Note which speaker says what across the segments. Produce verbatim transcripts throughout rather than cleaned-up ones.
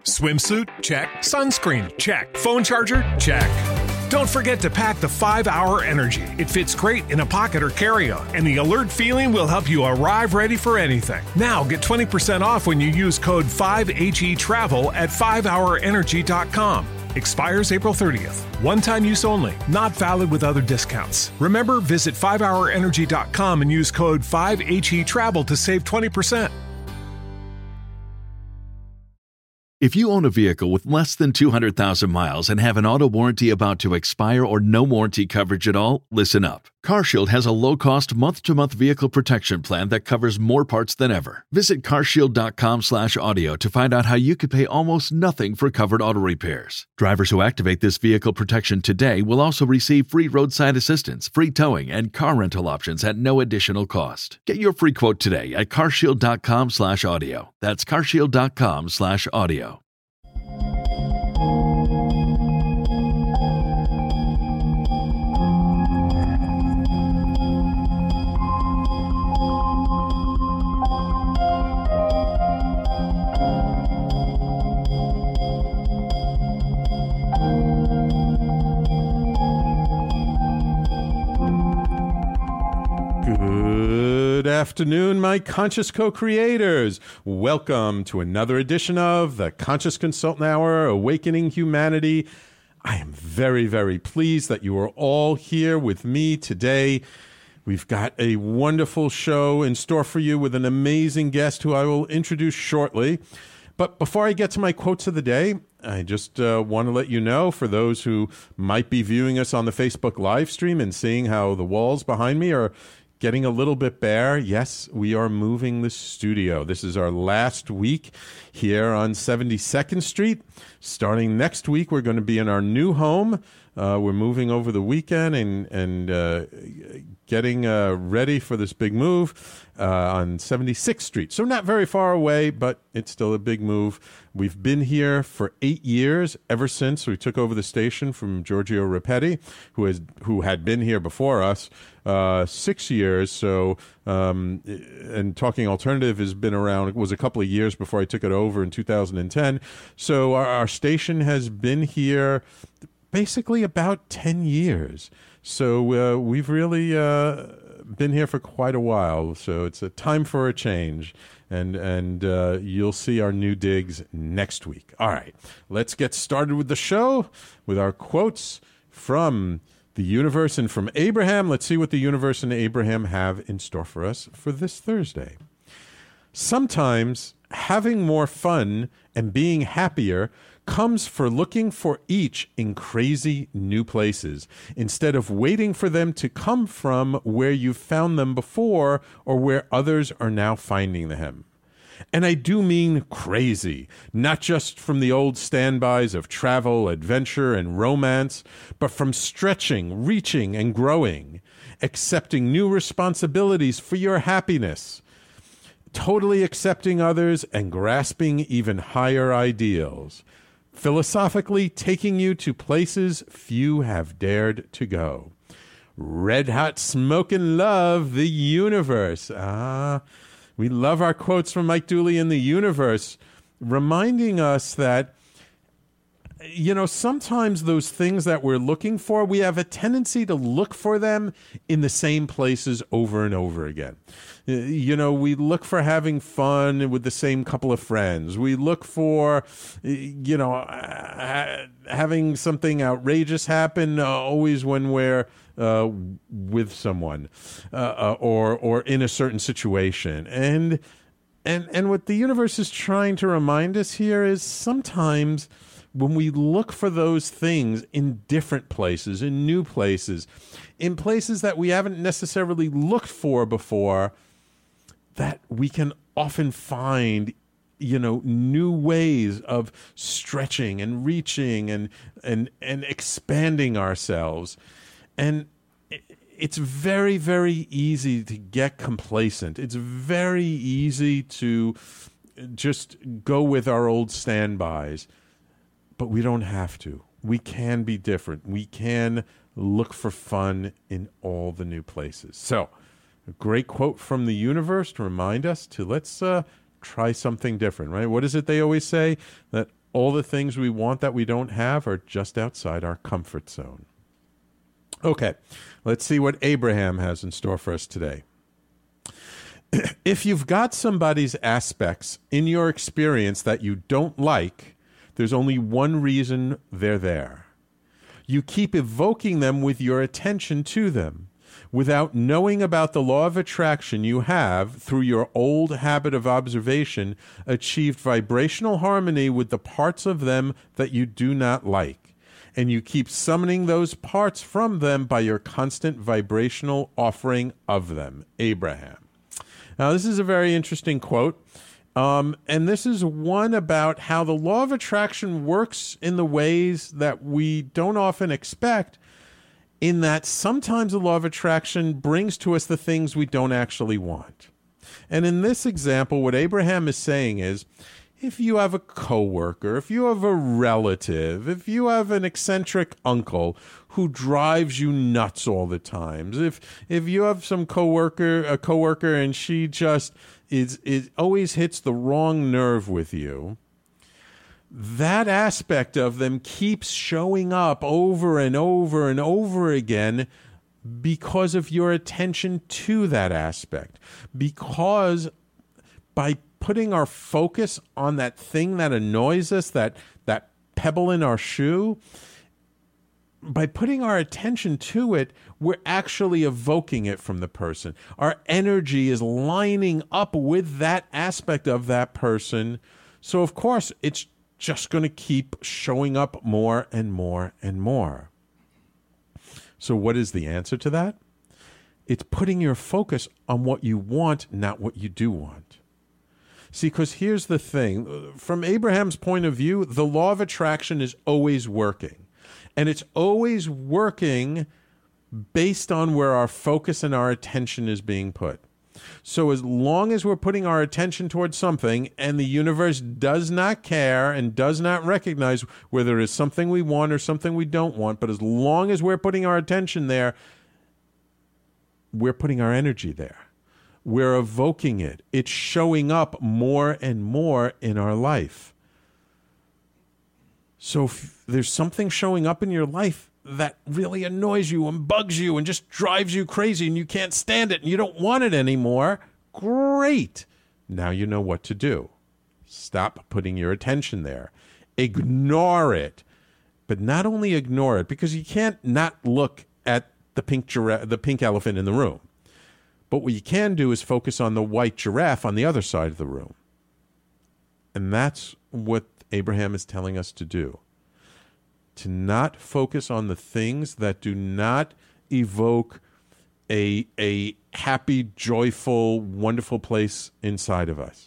Speaker 1: Swimsuit? Check. Sunscreen? Check. Phone charger? Check. Don't forget to pack the five hour Energy. It fits great in a pocket or carry-on, and the alert feeling will help you arrive ready for anything. Now get twenty percent off when you use code five H E travel at five hour energy dot com. Expires April thirtieth. One-time use only. Not valid with other discounts. Remember, visit five hour energy dot com and use code five H E travel to save twenty percent.
Speaker 2: If you own a vehicle with less than two hundred thousand miles and have an auto warranty about to expire or no warranty coverage at all, listen up. CarShield has a low-cost month-to-month vehicle protection plan that covers more parts than ever. Visit carshield.com slash audio to find out how you could pay almost nothing for covered auto repairs. Drivers who activate this vehicle protection today will also receive free roadside assistance, free towing, and car rental options at no additional cost. Get your free quote today at carshield.com slash audio. That's carshield.com slash audio.
Speaker 3: Good afternoon, my conscious co-creators. Welcome to another edition of the Conscious Consultant Hour, Awakening Humanity. I am very, very pleased that you are all here with me today. We've got a wonderful show in store for you with an amazing guest who I will introduce shortly. But before I get to my quotes of the day, I just uh, want to let you know, for those who might be viewing us on the Facebook live stream and seeing how the walls behind me are getting a little bit bare. Yes, we are moving the studio. This is our last week here on seventy-second Street. Starting next week, we're going to be in our new home. Uh, we're moving over the weekend and, and uh, getting uh, ready for this big move uh, on seventy-sixth Street. So not very far away, but it's still a big move. We've been here for eight years, ever since we took over the station from Giorgio Rapetti, who has who had been here before us, uh, six years. So, um, and Talking Alternative has been around, it was a couple of years before I took it over in two thousand ten. So our, our station has been here basically about ten years. So uh, we've really uh, been here for quite a while. So it's a time for a change. And and uh, you'll see our new digs next week. All right, let's get started with the show with our quotes from the universe and from Abraham. Let's see what the universe and Abraham have in store for us for this Thursday. Sometimes having more fun and being happier comes for looking for each in crazy new places, instead of waiting for them to come from where you've found them before or where others are now finding them. And I do mean crazy, not just from the old standbys of travel, adventure, and romance, but from stretching, reaching, and growing, accepting new responsibilities for your happiness, totally accepting others, and grasping even higher ideals. Philosophically taking you to places few have dared to go. Red hot smokin' love, the universe. Ah, we love our quotes from Mike Dooley in the universe, reminding us that, you know, sometimes those things that we're looking for, we have a tendency to look for them in the same places over and over again. You know, we look for having fun with the same couple of friends. We look for, you know, having something outrageous happen uh, always when we're uh, with someone uh, uh, or or in a certain situation. And and and what the universe is trying to remind us here is sometimes when we look for those things in different places, in new places, in places that we haven't necessarily looked for before, that we can often find, you know, new ways of stretching and reaching and and and expanding ourselves. And it's very, very easy to get complacent. It's very easy to just go with our old standbys. But we don't have to. We can be different. We can look for fun in all the new places. So, a great quote from the universe to remind us to let's uh, try something different, right? What is it they always say? That all the things we want that we don't have are just outside our comfort zone. Okay, let's see what Abraham has in store for us today. If you've got somebody's aspects in your experience that you don't like, there's only one reason they're there. You keep evoking them with your attention to them. Without knowing about the law of attraction, you have, through your old habit of observation, achieved vibrational harmony with the parts of them that you do not like. And you keep summoning those parts from them by your constant vibrational offering of them. Abraham. Now, this is a very interesting quote. Um, and this is one about how the law of attraction works in the ways that we don't often expect, in that sometimes the law of attraction brings to us the things we don't actually want. And in this example, what Abraham is saying is, if you have a coworker, if you have a relative, if you have an eccentric uncle who drives you nuts all the time, if if you have some coworker, a coworker, and she just is is always hits the wrong nerve with you, that aspect of them keeps showing up over and over and over again because of your attention to that aspect. Because by putting our focus on that thing that annoys us, that that pebble in our shoe, by putting our attention to it, we're actually evoking it from the person. Our energy is lining up with that aspect of that person. So, of course, it's just going to keep showing up more and more and more. So what is the answer to that? It's putting your focus on what you want, not what you do want. See, because here's the thing. From Abraham's point of view, the law of attraction is always working. And it's always working based on where our focus and our attention is being put. So as long as we're putting our attention towards something and the universe does not care and does not recognize whether it's something we want or something we don't want, but as long as we're putting our attention there, we're putting our energy there. We're evoking it. It's showing up more and more in our life. So if there's something showing up in your life that really annoys you and bugs you and just drives you crazy and you can't stand it and you don't want it anymore, great. Now you know what to do. Stop putting your attention there. Ignore it. But not only ignore it, because you can't not look at the pink giraffe, the pink elephant in the room. But what you can do is focus on the white giraffe on the other side of the room. And that's what Abraham is telling us to do. To not focus on the things that do not evoke a, a happy, joyful, wonderful place inside of us.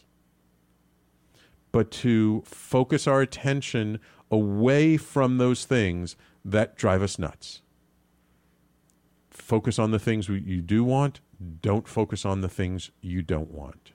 Speaker 3: But to focus our attention away from those things that drive us nuts. Focus on the things you do want. Don't focus on the things you don't want.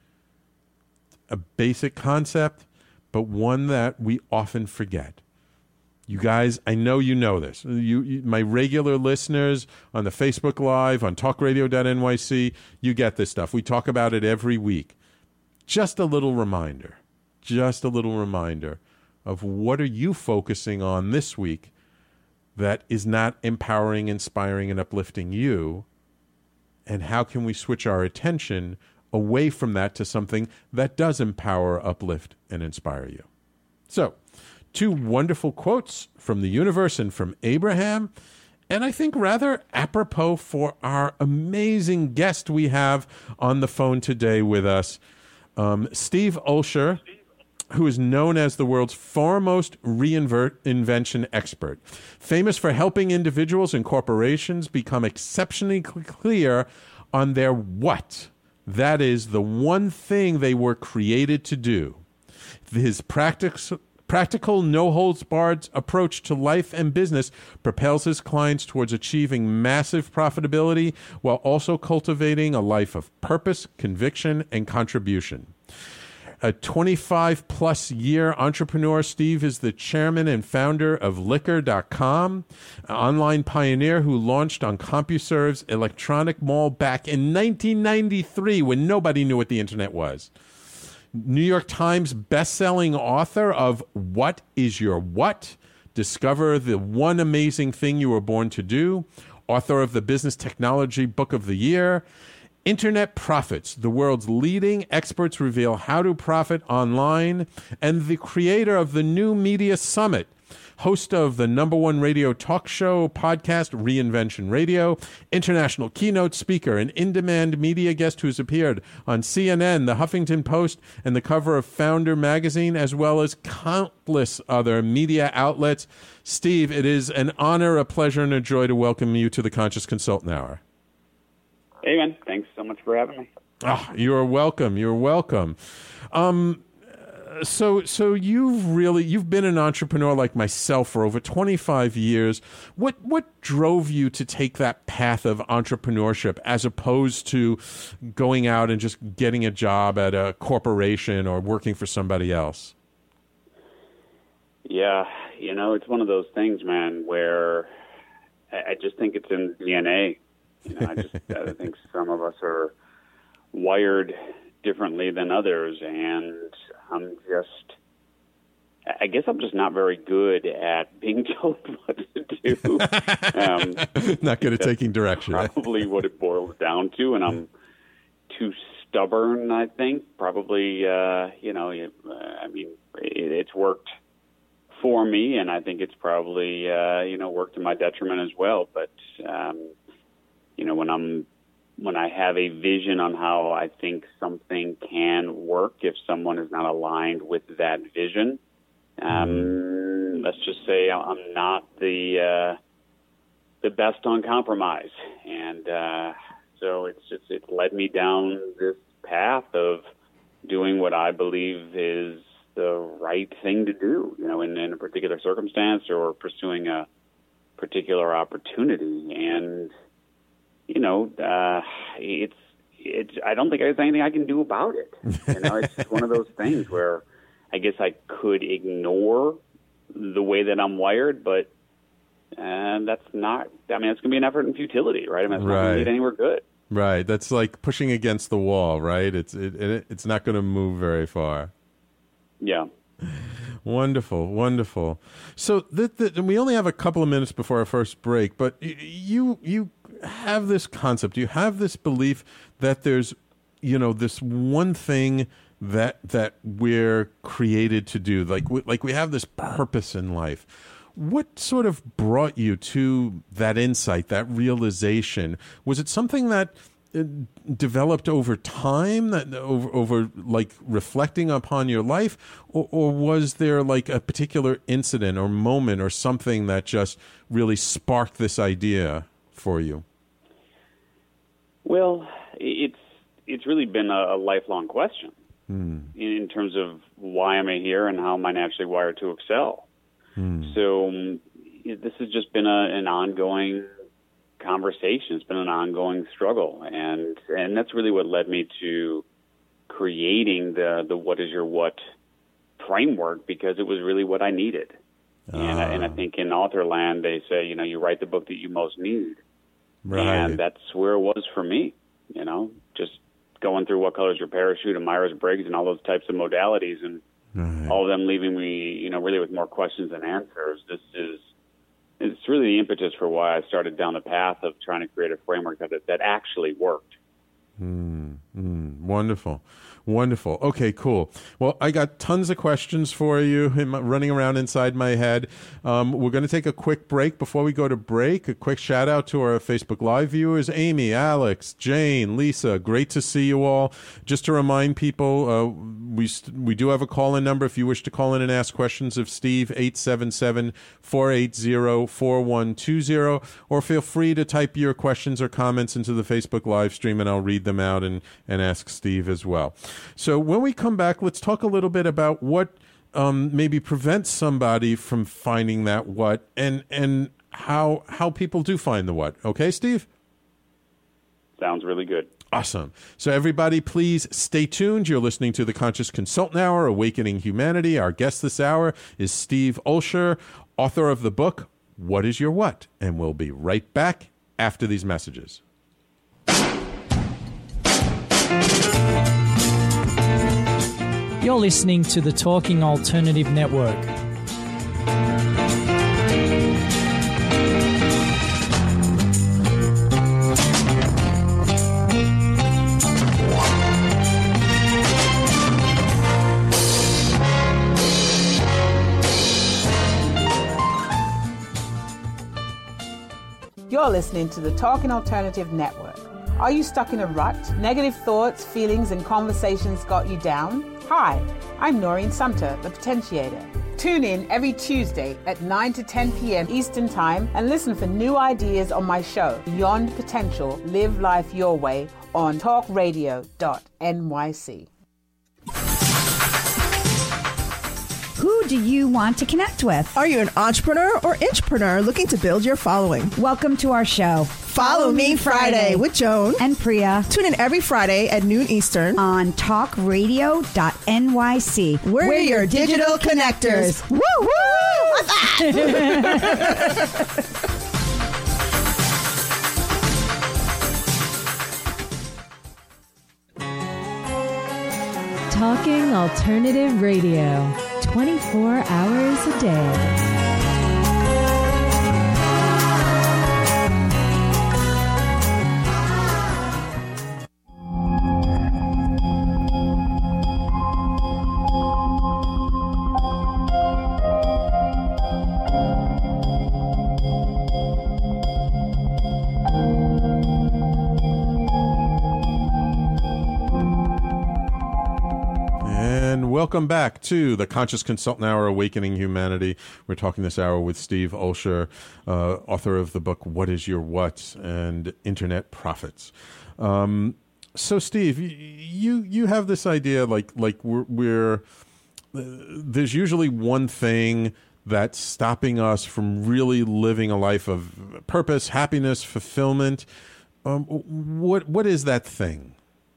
Speaker 3: A basic concept, but one that we often forget. You guys, I know you know this. You, you, my regular listeners on the Facebook Live, on talk radio dot N Y C, you get this stuff. We talk about it every week. Just a little reminder, just a little reminder of what are you focusing on this week that is not empowering, inspiring, and uplifting you, and how can we switch our attention away from that to something that does empower, uplift, and inspire you. So, two wonderful quotes from the universe and from Abraham, and I think rather apropos for our amazing guest we have on the phone today with us, um, Steve Olsher, who is known as the world's foremost reinvention expert, famous for helping individuals and corporations become exceptionally clear on their what. That is, the one thing they were created to do. His practice Practical, no-holds-barred approach to life and business propels his clients towards achieving massive profitability while also cultivating a life of purpose, conviction, and contribution. A twenty-five plus year entrepreneur, Steve is the chairman and founder of Liquor dot com, an online pioneer who launched on CompuServe's electronic mall back in nineteen ninety-three when nobody knew what the internet was. New York Times bestselling author of What is Your What? Discover the one amazing thing you were born to do. Author of the Business Technology Book of the Year. Internet Profits, the world's leading experts reveal how to profit online. And the creator of the New Media Summit. Host of the number one radio talk show podcast, Reinvention Radio, international keynote speaker, and in-demand media guest who's appeared on C N N, the Huffington Post, and the cover of Founder magazine, as well as countless other media outlets. Steve, it is an honor, a pleasure, and a joy to welcome you to the Conscious Consultant Hour.
Speaker 4: Hey, man. Thanks so much for having me.
Speaker 3: Oh, you're welcome. You're welcome. Um, So, so you've really you've been an entrepreneur like myself for over twenty-five years. What what drove you to take that path of entrepreneurship as opposed to going out and just getting a job at a corporation or working for somebody else?
Speaker 4: Yeah, you know, it's one of those things, man, where I, I just think it's in D N A. You know, I just I think some of us are wired differently than others, and I'm just, I guess I'm just not very good at being told what to do. Um,
Speaker 3: not good at taking direction.
Speaker 4: Probably what it boils down to, and I'm too stubborn, I think. Probably, uh, you know, uh, I mean, it, it's worked for me, and I think it's probably, uh, you know, worked to my detriment as well. But, um, you know, when I'm when I have a vision on how I think something can work, if someone is not aligned with that vision, um, let's just say I'm not the uh, the best on compromise. And uh, so it's just it's led me down this path of doing what I believe is the right thing to do, you know, in, in a particular circumstance or pursuing a particular opportunity. And you know, uh, it's, it's, I don't think there's anything I can do about it. You know, it's just one of those things where I guess I could ignore the way that I'm wired, but uh, that's not, I mean, it's going to be an effort in futility, right? I mean, it's not going to lead anywhere good.
Speaker 3: Right. That's like pushing against the wall, right? It's, it, it it's not going to move very far.
Speaker 4: Yeah.
Speaker 3: Wonderful, wonderful. So th- th- we only have a couple of minutes before our first break, but y- you you have this concept, you have this belief that there's, you know, this one thing that that we're created to do, like we, like we have this purpose in life. What sort of brought you to that insight, that realization? Was it something that developed over time, that over, over like reflecting upon your life, or, or was there like a particular incident or moment or something that just really sparked this idea for you?
Speaker 4: Well, it's it's really been a, a lifelong question hmm. in, in terms of why am I here and how am I naturally wired to excel. Hmm. So um, this has just been a, an ongoing conversation. It's been an ongoing struggle, and and that's really what led me to creating the the What is Your What framework, because it was really what I needed. Uh. And, I, and I think in author land they say, you know, you write the book that you most need. Right. And that's where it was for me, you know, just going through What Color's Your Parachute and Myers-Briggs and all those types of modalities, and right. all of them leaving me, you know, really with more questions than answers. This is It's really the impetus for why I started down the path of trying to create a framework that that actually worked.
Speaker 3: Mm, mm, wonderful. Wonderful. Okay, cool. Well, I got tons of questions for you running around inside my head. Um, we're going to take a quick break. Before we go to break, a quick shout out to our Facebook Live viewers, Amy, Alex, Jane, Lisa. Great to see you all. Just to remind people, uh, we we do have a call-in number if you wish to call in and ask questions of Steve, eight seven seven, four eight zero, four one two zero, or feel free to type your questions or comments into the Facebook live stream and I'll read them out and, and ask Steve as well. So when we come back, let's talk a little bit about what um, maybe prevents somebody from finding that what, and and how how people do find the what. Okay, Steve?
Speaker 4: Sounds really good.
Speaker 3: Awesome. So everybody, please stay tuned. You're listening to the Conscious Consultant Hour, Awakening Humanity. Our guest this hour is Steve Olsher, author of the book, What is Your What? And we'll be right back after these messages.
Speaker 5: You're listening to the Talking Alternative Network.
Speaker 6: You're listening to the Talking Alternative Network. Are you stuck in a rut? Negative thoughts, feelings, and conversations got you down? Hi, I'm Noreen Sumter, the Potentiator. Tune in every Tuesday at nine to ten p.m. Eastern Time and listen for new ideas on my show, Beyond Potential, Live Life Your Way, on talk radio dot n y c.
Speaker 7: Who do you want to connect with?
Speaker 8: Are you an entrepreneur or intrapreneur looking to build your following?
Speaker 7: Welcome to our show.
Speaker 8: Follow Me Friday with Joan
Speaker 7: and Priya.
Speaker 8: Tune in every Friday at noon Eastern
Speaker 7: on talk radio dot n y c.
Speaker 8: We're, We're your, your digital, digital connectors. connectors. Woo woo! What's that?
Speaker 9: Talking Alternative Radio, twenty-four hours a day.
Speaker 3: Welcome back to the Conscious Consultant Hour, Awakening Humanity. We're talking this hour with Steve Olsher, uh, author of the book What Is Your What and Internet Profits. Um, so, Steve, you you have this idea like like we're, we're uh, there's usually one thing that's stopping us from really living a life of purpose, happiness, fulfillment. Um, what what is that thing?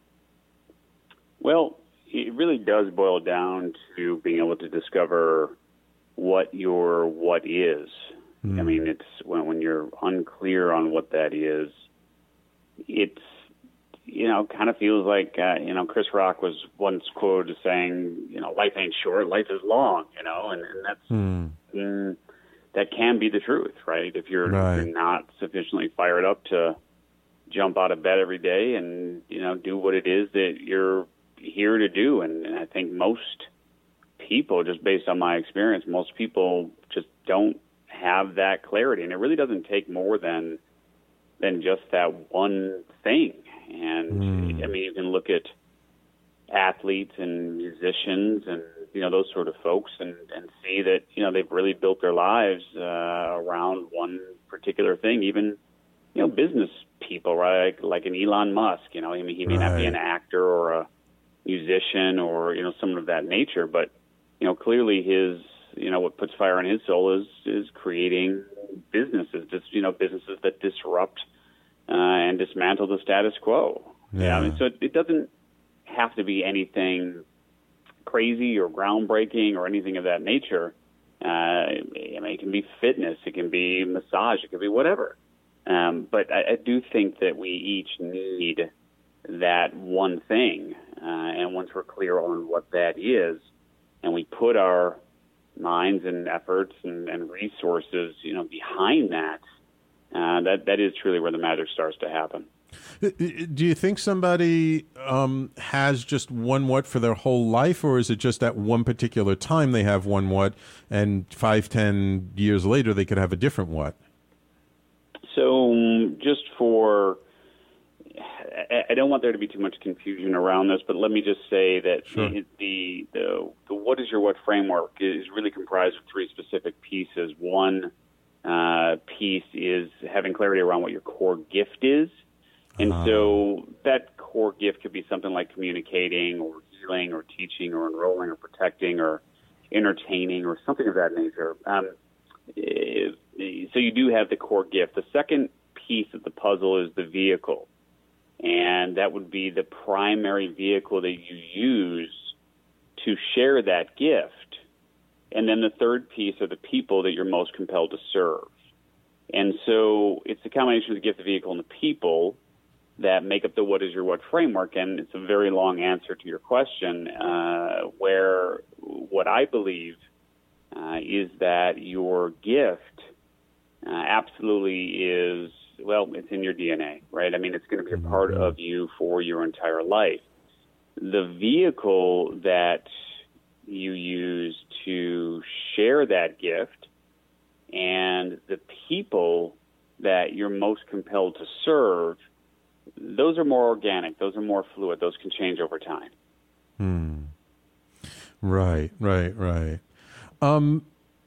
Speaker 4: Well, it really does boil down to being able to discover what your what is. Mm. I mean, it's when, when you're unclear on what that is, it's, you know, kind of feels like, uh, you know, Chris Rock was once quoted as saying, you know, life ain't short, life is long, you know, and, and that's, mm. mm, that can be the truth, right? If you're, right. if you're not sufficiently fired up to jump out of bed every day and, you know, do what it is that you're here to do. And, and I think most people, just based on my experience, most people just don't have that clarity. And it really doesn't take more than than just that one thing. And mm. I mean, you can look at athletes and musicians and, you know, those sort of folks and, and see that, you know, they've really built their lives uh, around one particular thing. Even, you know, business people, right? Like, like an Elon Musk, you know, I mean, he may right. not be an actor or a musician or, you know, someone of that nature, but, you know, clearly his, you know, what puts fire in his soul is, is creating businesses, just, you know, businesses that disrupt uh, and dismantle the status quo. Yeah. yeah I mean, so it, it doesn't have to be anything crazy or groundbreaking or anything of that nature. Uh, I mean, it can be fitness, it can be massage, it can be whatever. Um, but I, I do think that we each need that one thing. Uh, and once we're clear on what that is, and we put our minds and efforts and, and resources, you know, behind that, uh, that that is truly where the magic starts to happen.
Speaker 3: Do you think somebody um, has just one what for their whole life, or is it just at one particular time they have one what, and five, ten years later they could have a different what?
Speaker 4: So, um, just for. I don't want there to be too much confusion around this, but let me just say that sure. the, the, the the what is your what framework is really comprised of three specific pieces. One uh, piece is having clarity around what your core gift is. And uh-huh. so that core gift could be something like communicating or healing or teaching or enrolling or protecting or entertaining or something of that nature. Um, so you do have the core gift. The second piece of the puzzle is the vehicle. And that would be the primary vehicle that you use to share that gift. And then the third piece are the people that you're most compelled to serve. And so it's the combination of the gift, the vehicle, and the people that make up the what is your what framework. And it's a very long answer to your question, uh, where what I believe uh, is that your gift uh, absolutely is, well, it's in your D N A, right? I mean, it's going to be a part of you for your entire life. The vehicle that you use to share that gift and the people that you're most compelled to serve, those are more organic. Those are more fluid. Those can change over time.
Speaker 3: Hmm. Right, right, right. Um,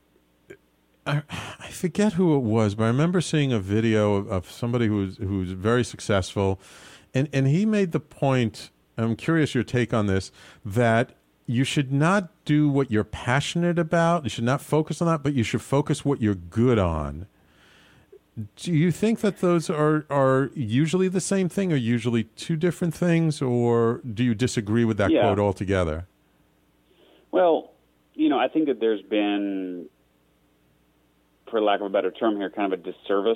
Speaker 3: I, I forget who it was, but I remember seeing a video of, of somebody who's who's very successful, and, and he made the point, I'm curious your take on this, that you should not do what you're passionate about. You should not focus on that, but you should focus what you're good on. Do you think that those are, are usually the same thing or usually two different things, or do you disagree with that
Speaker 4: yeah.
Speaker 3: quote altogether?
Speaker 4: Well, you know, I think that there's been, for lack of a better term here, kind of a disservice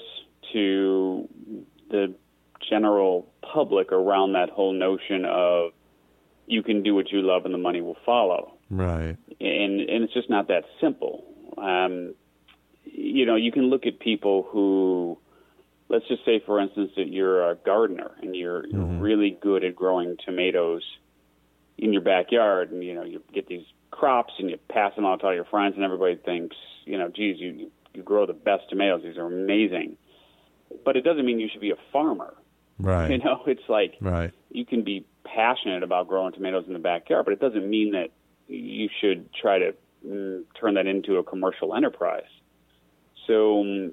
Speaker 4: to the general public around that whole notion of you can do what you love and the money will follow.
Speaker 3: Right.
Speaker 4: And and it's just not that simple. Um, you know, you can look at people who, let's just say, for instance, that you're a gardener and you're, mm-hmm. you're really good at growing tomatoes in your backyard, and, you know, you get these crops and you pass them out to all your friends, and everybody thinks, you know, geez, you, you grow the best tomatoes. These are amazing. But it doesn't mean you should be a farmer.
Speaker 3: Right.
Speaker 4: You know, it's like
Speaker 3: right.
Speaker 4: you can be passionate about growing tomatoes in the backyard, but it doesn't mean that you should try to mm, turn that into a commercial enterprise. So um,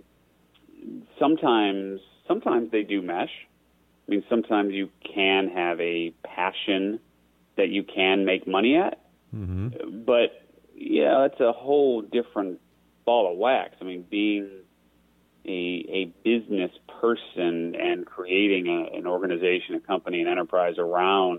Speaker 4: sometimes, sometimes they do mesh. I mean, sometimes you can have a passion that you can make money at, mm-hmm. but yeah, it's a whole different ball of wax. I mean, being a, a business person and creating a, an organization, a company, an enterprise around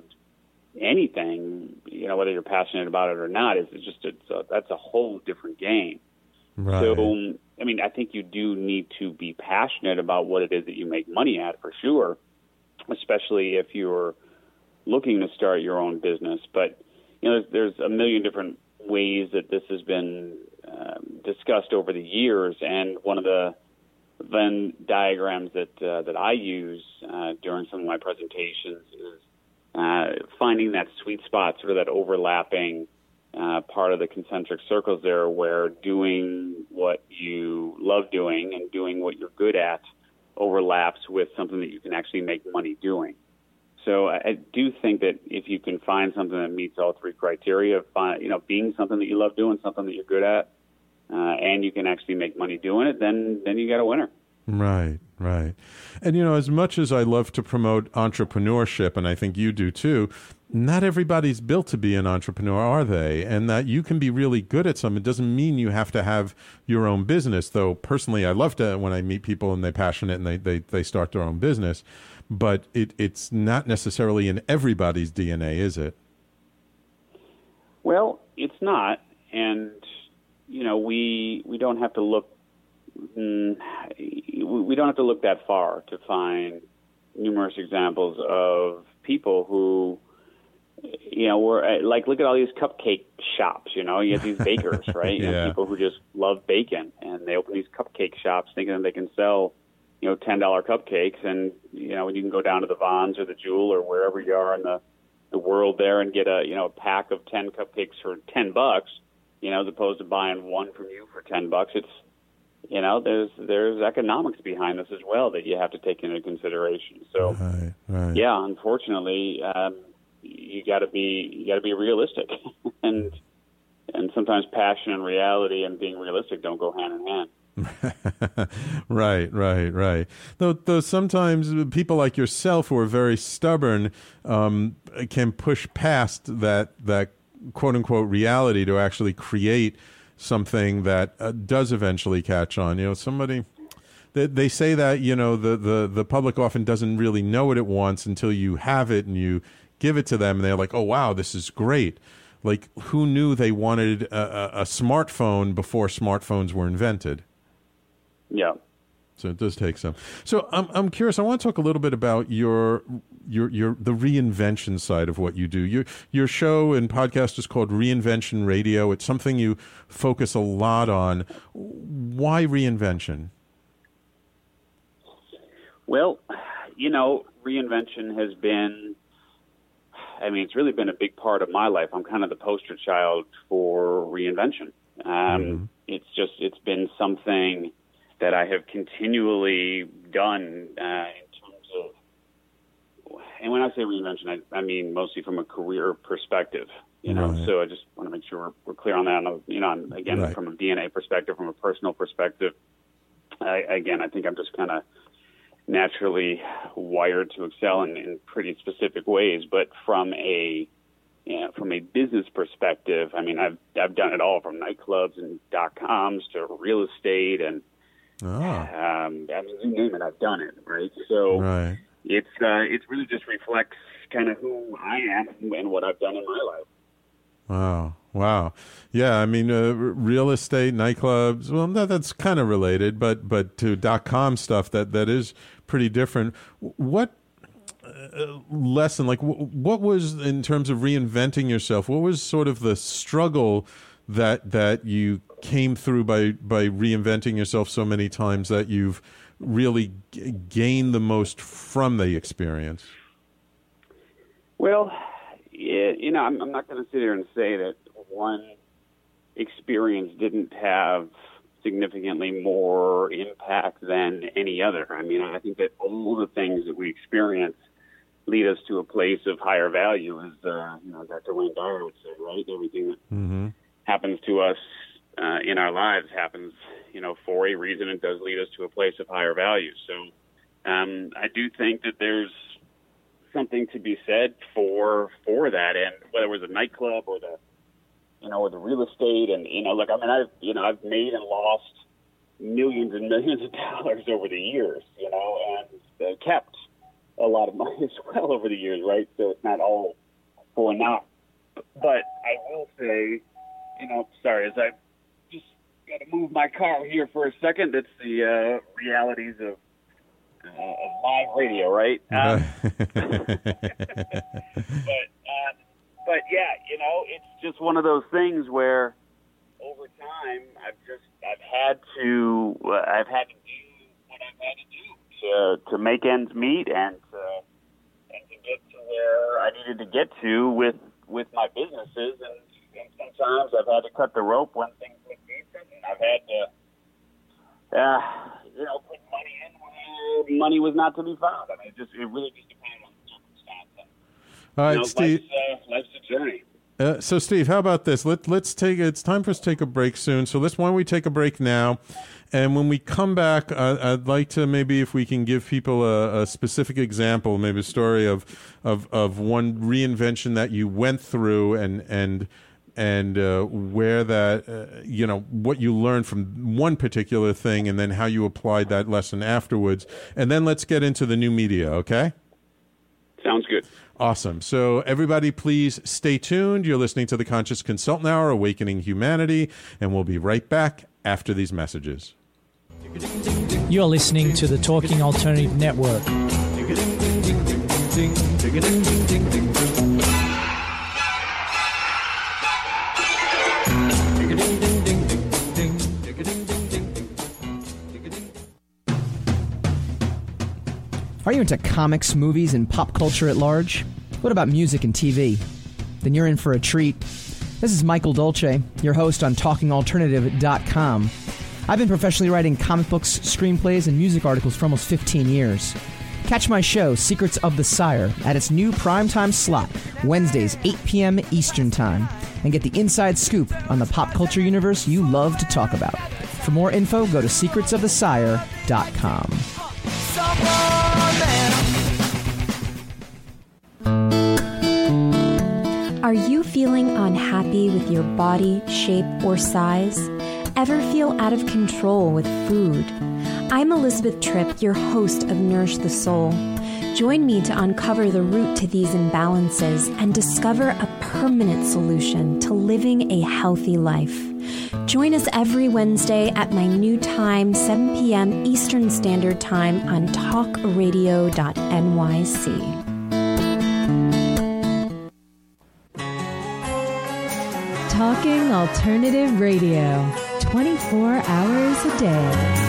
Speaker 4: anything, you know, whether you're passionate about it or not, is just it's a, that's a whole different game.
Speaker 3: Right.
Speaker 4: So, um, I mean, I think you do need to be passionate about what it is that you make money at, for sure, especially if you're looking to start your own business. But, you know, there's, there's a million different ways that this has been um, discussed over the years, and one of the Venn diagrams that uh, that I use uh, during some of my presentations is uh, finding that sweet spot, sort of that overlapping uh, part of the concentric circles there, where doing what you love doing and doing what you're good at overlaps with something that you can actually make money doing. So I, I do think that if you can find something that meets all three criteria, of find, you know, being something that you love doing, something that you're good at, Uh, and you can actually make money doing it, then then you got a winner.
Speaker 3: Right, right. And, you know, as much as I love to promote entrepreneurship, and I think you do too, not everybody's built to be an entrepreneur, are they? And that you can be really good at something. It doesn't mean you have to have your own business, though personally I love to when I meet people and they're passionate and they, they, they start their own business. But it, it's not necessarily in everybody's D N A, is it?
Speaker 4: Well, it's not. And you know, we we don't have to look mm, we don't have to look that far to find numerous examples of people who, you know, were like, look at all these cupcake shops. You know, you have these bakers, right? You
Speaker 3: yeah.
Speaker 4: know, people who just love bacon, and they open these cupcake shops thinking that they can sell, you know, ten dollar cupcakes, and you know, you can go down to the Vons or the Jewel or wherever you are in the the world there and get a you know a pack of ten cupcakes for ten bucks. You know, as opposed to buying one from you for ten bucks. It's, you know, there's there's economics behind this as well that you have to take into consideration. So,
Speaker 3: right, right.
Speaker 4: yeah, unfortunately, um, you got to be you got to be realistic, and and sometimes passion and reality and being realistic don't go hand in hand.
Speaker 3: Right, right, right. Though, though sometimes people like yourself who are very stubborn um, can push past that that. quote unquote reality to actually create something that uh, does eventually catch on. You know, somebody, they, they say that, you know, the, the, the public often doesn't really know what it wants until you have it and you give it to them and they're like, oh, wow, this is great. Like, who knew they wanted a, a, a smartphone before smartphones were invented?
Speaker 4: Yeah.
Speaker 3: So it does take some. So I'm I'm curious. I want to talk a little bit about your your your the reinvention side of what you do. Your your show and podcast is called Reinvention Radio. It's something you focus a lot on. Why reinvention?
Speaker 4: Well, you know, reinvention has been, I mean, it's really been a big part of my life. I'm kind of the poster child for reinvention. Um, mm-hmm. It's just, it's been something that I have continually done uh, in terms of, and when I say reinvention, I, I mean mostly from a career perspective, you know, right. So I just want to make sure we're, we're clear on that. And, you know, again, right. From a D N A perspective, from a personal perspective, I, again, I think I'm just kind of naturally wired to excel in, in pretty specific ways. But from a you know, from a business perspective, I mean, I've I've done it all from nightclubs and dot coms to real estate and oh. um, I mean, you name it, I've done it, right? So right. it's uh, it really just reflects kind of who I am and what I've done in my life.
Speaker 3: Wow. Wow. Yeah, I mean, uh, real estate, nightclubs, well, that, that's kind of related, but but to dot-com stuff, that, that is pretty different. What uh, lesson, like, w- what was, in terms of reinventing yourself, what was sort of the struggle that that you came through by, by reinventing yourself so many times that you've really g- gained the most from the experience?
Speaker 4: Well, yeah, you know, I'm, I'm not going to sit here and say that one experience didn't have significantly more impact than any other. I mean, I think that all the things that we experience lead us to a place of higher value, as uh, you know, Doctor Wayne Dyer would say, right? Everything that mm-hmm. happens to us uh, in our lives happens, you know, for a reason. It does lead us to a place of higher value. So um, I do think that there's something to be said for for that, and whether it was a nightclub or the you know or the real estate, and you know look, I mean I've you know I've made and lost millions and millions of dollars over the years, you know, and uh, kept a lot of money as well over the years, right? So it's not all for naught. But I will say, you know, sorry, as I just got to move my car here for a second. It's the uh, realities of Uh, of live radio, right? Um, but, um, but yeah, you know, it's just one of those things where over time I've just I've had to uh, I've had to do what I've had to do to to make ends meet and to, and to get to where I needed to get to with with my businesses, and, and sometimes I've had to cut the rope when things look decent, and I've had to uh, you know put money in money was not to be found. I mean, it just it really just depends on the circumstance.
Speaker 3: All right,
Speaker 4: you know,
Speaker 3: Steve.
Speaker 4: Life's, uh, life's a journey.
Speaker 3: Uh, so, Steve, how about this? Let let's take it's time for us to take a break soon. So let's why don't we take a break now, and when we come back, uh, I'd like to maybe if we can give people a, a specific example, maybe a story of of of one reinvention that you went through, and and. and uh, where that, uh, you know, what you learned from one particular thing and then how you applied that lesson afterwards. And then let's get into the new media, okay?
Speaker 4: Sounds good.
Speaker 3: Awesome. So everybody, please stay tuned. You're listening to the Conscious Consultant Hour, Awakening Humanity, and we'll be right back after these messages.
Speaker 5: You're listening to the Talking Alternative Network.
Speaker 10: Are you into comics, movies, and pop culture at large? What about music and T V? Then you're in for a treat. This is Michael Dolce, your host on talking alternative dot com. I've been professionally writing comic books, screenplays, and music articles for almost fifteen years. Catch my show, Secrets of the Sire, at its new primetime slot, Wednesdays, eight p.m. Eastern Time, and get the inside scoop on the pop culture universe you love to talk about. For more info, go to secrets of the sire dot com.
Speaker 11: Are you feeling unhappy with your body, shape, or size? Ever feel out of control with food? I'm Elizabeth Tripp, your host of Nourish the Soul. Join me to uncover the root to these imbalances and discover a permanent solution to living a healthy life. Join us every Wednesday at my new time, seven p.m. Eastern Standard Time on talk radio dot N Y C.
Speaker 9: Talking Alternative Radio, twenty-four hours a day.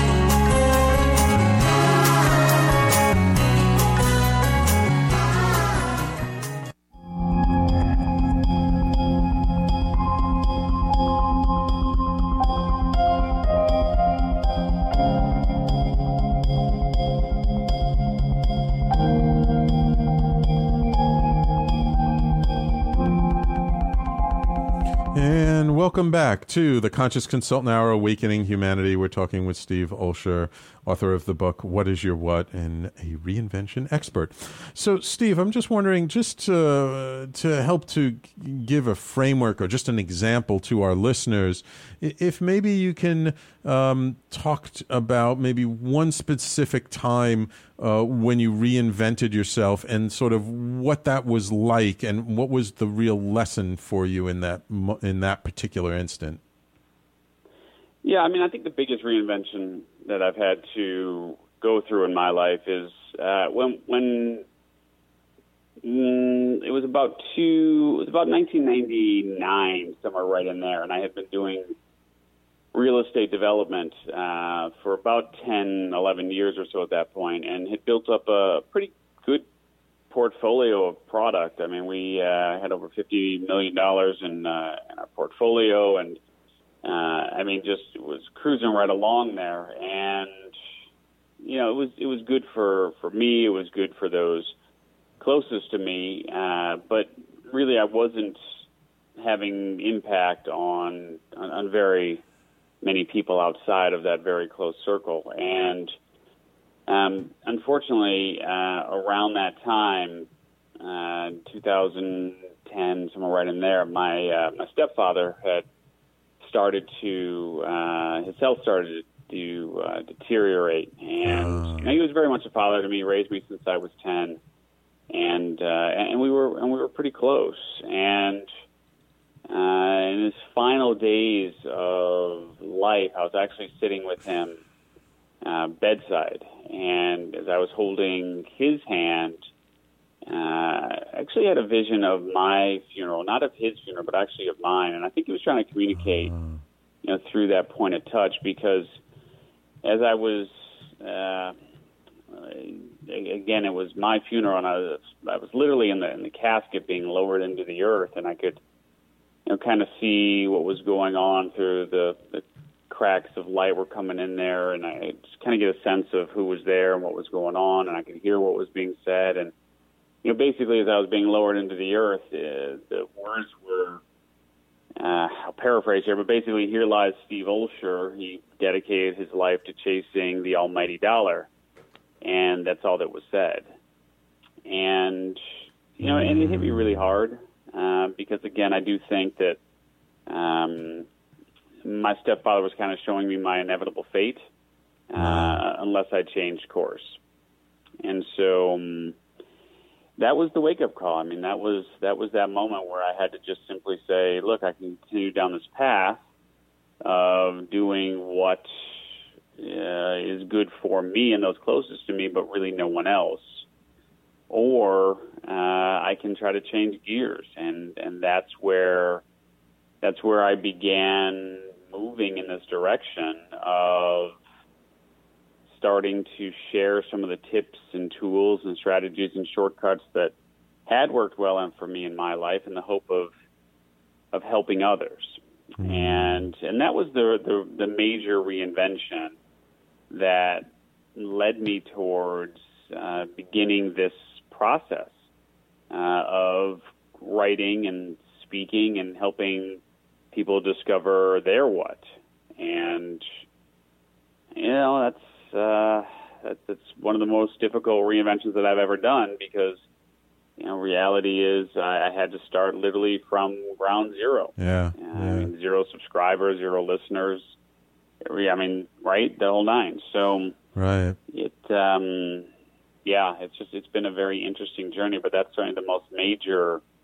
Speaker 3: Welcome back to the Conscious Consultant Hour, Awakening Humanity. We're talking with Steve Olsher, author of the book, What is Your What? And a reinvention expert. So, Steve, I'm just wondering, just to, to help to give a framework or just an example to our listeners, if maybe you can um, talk t- about maybe one specific time uh, when you reinvented yourself and sort of what that was like and what was the real lesson for you in that in that particular instant.
Speaker 4: Yeah, I mean, I think the biggest reinvention that I've had to go through in my life is uh, when when mm, it was about two, it was about nineteen ninety-nine, somewhere right in there, and I had been doing real estate development uh, for about ten, eleven years or so at that point, and had built up a pretty good portfolio of product. I mean, we uh, had over fifty million dollars in, uh, in our portfolio, and uh, I mean, just was cruising right along there. And you know, it was it was good for, for me. It was good for those closest to me, uh, but really, I wasn't having impact on on, on very many people outside of that very close circle. And um, unfortunately, uh, around that time, uh, two thousand ten, somewhere right in there, my uh, my stepfather had started to, uh, his health started to uh, deteriorate. And
Speaker 3: uh.
Speaker 4: you know, he was very much a father to me, raised me since I was ten. And, uh, and we were, and we were pretty close. And, Uh, in his final days of life, I was actually sitting with him uh, bedside, and as I was holding his hand, uh, I actually had a vision of my funeral, not of his funeral, but actually of mine. And I think he was trying to communicate, you know, through that point of touch, because as I was, uh, again, it was my funeral, and I was, I was literally in the in the casket being lowered into the earth, and I could, you know, kind of see what was going on through the, the cracks of light were coming in there, and I just kind of get a sense of who was there and what was going on, and I could hear what was being said. And, you know, basically as I was being lowered into the earth, uh, the words were, uh, I'll paraphrase here, but basically, here lies Steve Olsher. He dedicated his life to chasing the almighty dollar, and that's all that was said. And, you know, and it hit me really hard. Uh, because, again, I do think that um, my stepfather was kind of showing me my inevitable fate uh, unless I changed course. And so um, that was the wake-up call. I mean, that was that was that moment where I had to just simply say, look, I can continue down this path of doing what uh, is good for me and those closest to me, but really no one else. Or uh, I can try to change gears, and, and that's where that's where I began moving in this direction of starting to share some of the tips and tools and strategies and shortcuts that had worked well for me in my life, in the hope of of helping others. Mm. And and that was the, the the major reinvention that led me towards uh, beginning this process uh, of writing and speaking and helping people discover their what. And, you know, that's, uh, that's, that's one of the most difficult reinventions that I've ever done, because, you know, reality is I, I had to start literally from ground zero.
Speaker 3: Yeah.
Speaker 4: Uh,
Speaker 3: yeah.
Speaker 4: I mean, zero subscribers, zero listeners. I mean, right? The whole nine. So
Speaker 3: right.
Speaker 4: It, um, yeah, it's just, it's been a very interesting journey, but that's certainly the most major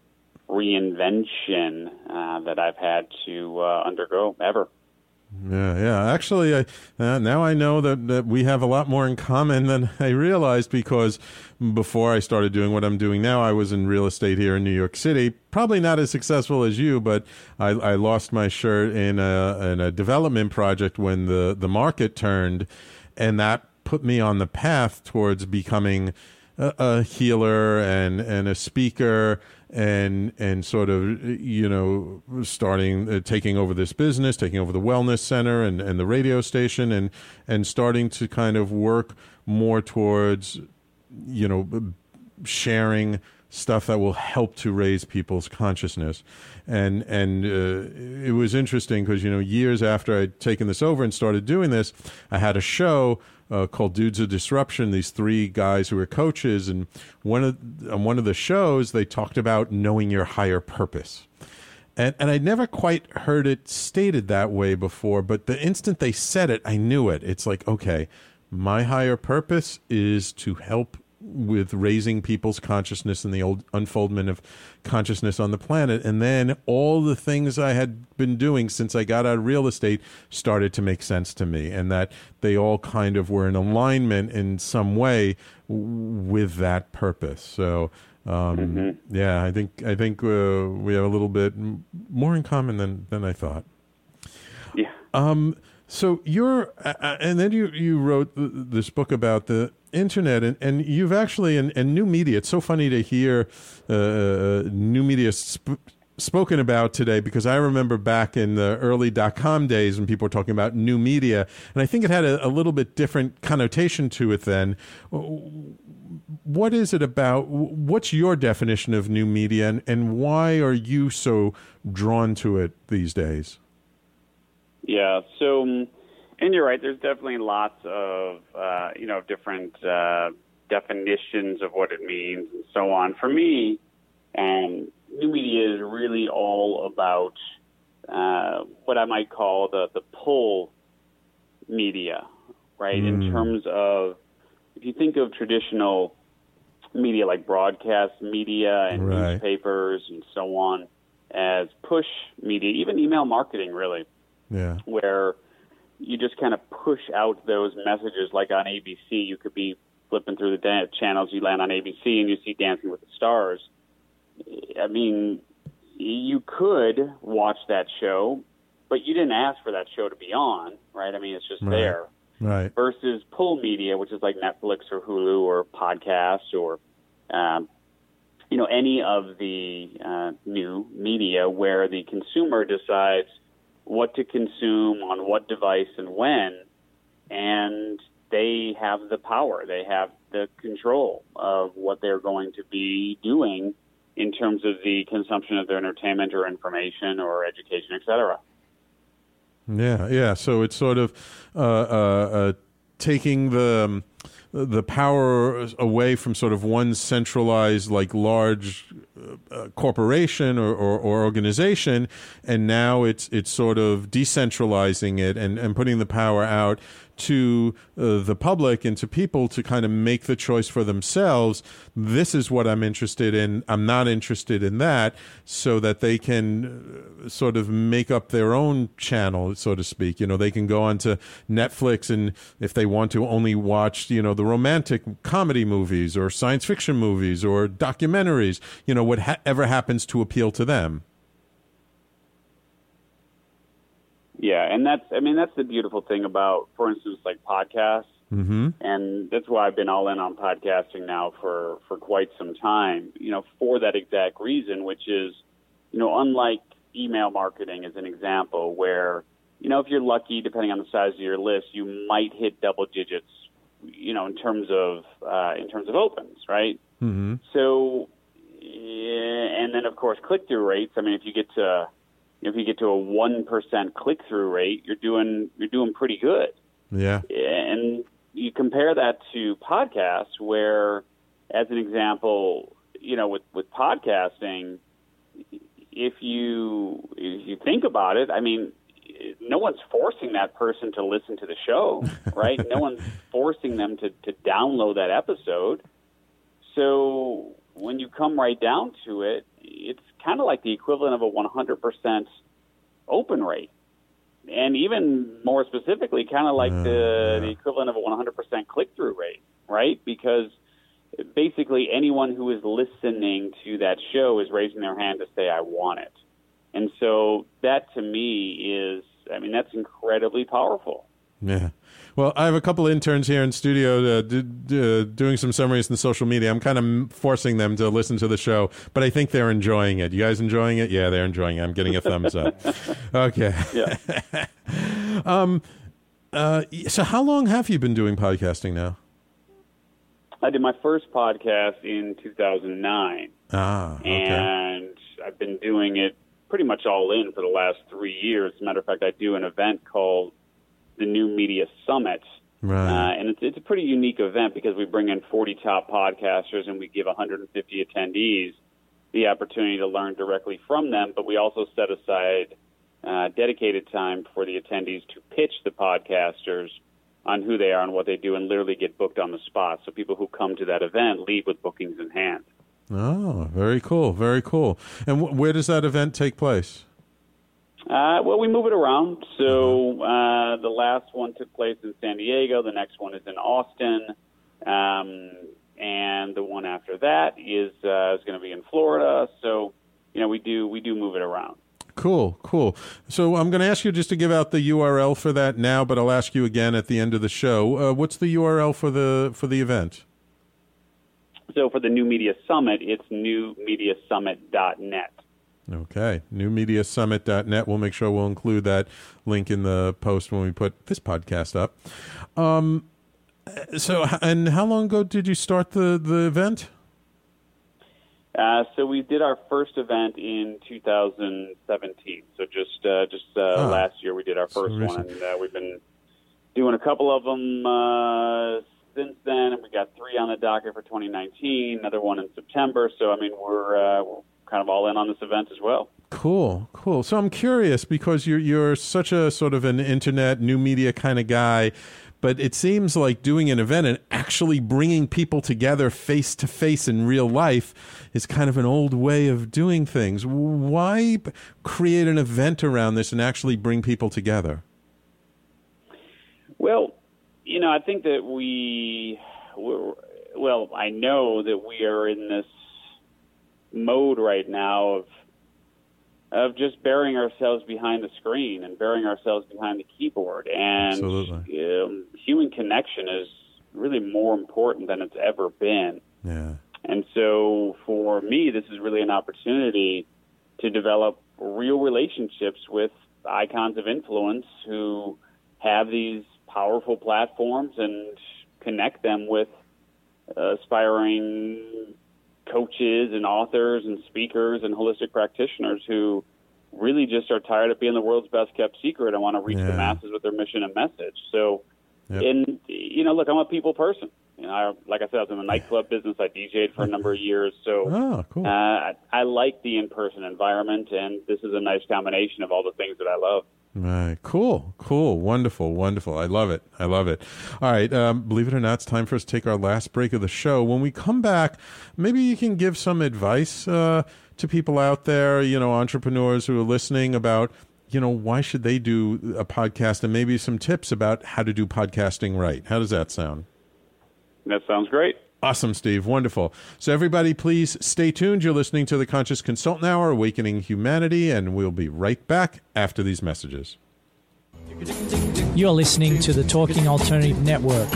Speaker 4: reinvention uh, that I've had to uh, undergo ever.
Speaker 3: Yeah, yeah. Actually, I, uh, now I know that, that we have a lot more in common than I realized, because before I started doing what I'm doing now, I was in real estate here in New York City. Probably not as successful as you, but I, I lost my shirt in a, in a development project when the, the market turned, and that put me on the path towards becoming a, a healer and, and a speaker, and and sort of, you know, starting uh, taking over this business, taking over the wellness center and, and the radio station, and and starting to kind of work more towards, you know, sharing stuff that will help to raise people's consciousness. And and uh, it was interesting because, you know, years after I'd taken this over and started doing this, I had a show Uh, called Dudes of Disruption, these three guys who were coaches, and one of on one of the shows they talked about knowing your higher purpose. And and I'd never quite heard it stated that way before, but the instant they said it, I knew it. It's like, okay, my higher purpose is to help with raising people's consciousness and the old unfoldment of consciousness on the planet. And then all the things I had been doing since I got out of real estate started to make sense to me, and that they all kind of were in alignment in some way with that purpose. So, um, mm-hmm. yeah, I think I think uh, we have a little bit more in common than, than I thought.
Speaker 4: Yeah.
Speaker 3: Um, so you're, uh, and then you, you wrote this book about the internet, and, and you've actually, and, and new media, it's so funny to hear uh, new media sp- spoken about today, because I remember back in the early dot-com days when people were talking about new media, and I think it had a, a little bit different connotation to it then. What is it about, what's your definition of new media, and, and why are you so drawn to it these days?
Speaker 4: Yeah, so, and you're right, there's definitely lots of, uh, you know, different uh, definitions of what it means and so on. For me, um, new media is really all about uh, what I might call the, the pull media, right? Mm. In terms of, if you think of traditional media like broadcast media and right. newspapers and so on as push media, even email marketing, really.
Speaker 3: Yeah.
Speaker 4: Where you just kind of push out those messages, like on A B C. You could be flipping through the da- channels, you land on A B C, and you see Dancing with the Stars. I mean, you could watch that show, but you didn't ask for that show to be on, right? I mean, it's just
Speaker 3: right.
Speaker 4: there.
Speaker 3: Right.
Speaker 4: Versus pull media, which is like Netflix or Hulu or podcasts or, um, you know, any of the uh, new media where the consumer decides what to consume on what device and when, and they have the power, they have the control of what they're going to be doing in terms of the consumption of their entertainment or information or education, et cetera.
Speaker 3: Yeah, yeah. So it's sort of uh, uh, uh, taking the um, the power away from sort of one centralized, like large uh, corporation or, or, or organization, and now it's it's sort of decentralizing it and, and putting the power out to uh, the public and to people to kind of make the choice for themselves. This is what I'm interested in. I'm not interested in that, so that they can uh, sort of make up their own channel, so to speak. You know, they can go onto Netflix, and if they want to only watch, you know, the romantic comedy movies or science fiction movies or documentaries, you know, whatever happens to appeal to them.
Speaker 4: Yeah, and that's, I mean, that's the beautiful thing about, for instance, like podcasts.
Speaker 3: Mm-hmm.
Speaker 4: And that's why I've been all in on podcasting now for, for quite some time, you know, for that exact reason, which is, you know, unlike email marketing as an example, where, you know, if you're lucky, depending on the size of your list, you might hit double digits, you know, in terms of, uh, in terms of opens, right?
Speaker 3: Mm-hmm.
Speaker 4: So, and then, of course, click-through rates. I mean, if you get to, if you get to a one percent click-through rate, you're doing you're doing pretty good.
Speaker 3: Yeah.
Speaker 4: And you compare that to podcasts, where, as an example, you know, with, with podcasting, if you if you think about it, I mean, no one's forcing that person to listen to the show, right? No one's forcing them to, to download that episode. So when you come right down to it, it's kind of like the equivalent of a one hundred percent open rate. And even more specifically, kind of like uh, the, yeah. the equivalent of a one hundred percent click-through rate, right? Because basically anyone who is listening to that show is raising their hand to say, I want it. And so that, to me, is, I mean, that's incredibly powerful.
Speaker 3: Yeah. Well, I have a couple interns here in studio uh, d- d- uh, doing some summaries in the social media. I'm kind of forcing them to listen to the show, but I think they're enjoying it. You guys enjoying it? Yeah, they're enjoying it. I'm getting a thumbs up. Okay.
Speaker 4: Yeah.
Speaker 3: um. Uh. So how long have you been doing podcasting now?
Speaker 4: I did my first podcast in two thousand nine.
Speaker 3: Ah, okay.
Speaker 4: And I've been doing it pretty much all in for the last three years. As a matter of fact, I do an event called the New Media Summit.
Speaker 3: Right.
Speaker 4: Uh, and it's, it's a pretty unique event because we bring in forty top podcasters and we give one hundred fifty attendees the opportunity to learn directly from them, but we also set aside uh, dedicated time for the attendees to pitch the podcasters on who they are and what they do and literally get booked on the spot. So people who come to that event leave with bookings in hand.
Speaker 3: Oh, very cool, very cool. And w- where does that event take place?
Speaker 4: Uh, well, we move it around. So uh, the last one took place in San Diego. The next one is in Austin. Um, and the one after that is uh, is going to be in Florida. So, you know, we do we do move it around.
Speaker 3: Cool, cool. So I'm going to ask you just to give out the U R L for that now, but I'll ask you again at the end of the show. Uh, what's the U R L for the for the event?
Speaker 4: So for the New Media Summit, it's new media summit dot net.
Speaker 3: Okay, new media summit dot net. We'll make sure we'll include that link in the post when we put this podcast up. Um, so, and how long ago did you start the, the event?
Speaker 4: Uh, so we did our first event in two thousand seventeen. So just uh, just uh, ah, last year we did our first so one, and uh, we've been doing a couple of them uh, since then. And we got three on the docket for twenty nineteen, another one in September. So I mean, we're, uh, we're kind of all in on this event as well.
Speaker 3: Cool, cool. So I'm curious because you're you're such a sort of an internet new media kind of guy, but it seems like doing an event and actually bringing people together face to face in real life is kind of an old way of doing things. Why create an event around this and actually bring people together?
Speaker 4: Well, you know, I think that we, we're, well, I know that we are in this mode right now of of just burying ourselves behind the screen and burying ourselves behind the keyboard. And
Speaker 3: Absolutely.
Speaker 4: Um, human connection is really more important than it's ever been.
Speaker 3: Yeah.
Speaker 4: And so for me, this is really an opportunity to develop real relationships with icons of influence who have these powerful platforms and connect them with uh, aspiring coaches and authors and speakers and holistic practitioners who really just are tired of being the world's best kept secret and want to reach
Speaker 3: yeah.
Speaker 4: the masses with their mission and message. So,
Speaker 3: yep.
Speaker 4: and, you know, look, I'm a people person. You know, I, like I said, I was in the nightclub business. I D J'd for a number of years. So
Speaker 3: oh, cool.
Speaker 4: uh, I, I like the in-person environment, and this is a nice combination of all the things that I love.
Speaker 3: Right. Cool. Cool. Wonderful. Wonderful. I love it. I love it. All right. Um, believe it or not, it's time for us to take our last break of the show. When we come back, maybe you can give some advice uh, to people out there, you know, entrepreneurs who are listening about, you know, why should they do a podcast, and maybe some tips about how to do podcasting right. How does that sound?
Speaker 4: That sounds great.
Speaker 3: Awesome, Steve. Wonderful. So everybody, please stay tuned. You're listening to the Conscious Consultant Hour, Awakening Humanity, and we'll be right back after these messages.
Speaker 5: You're listening to the Talking Alternative Network.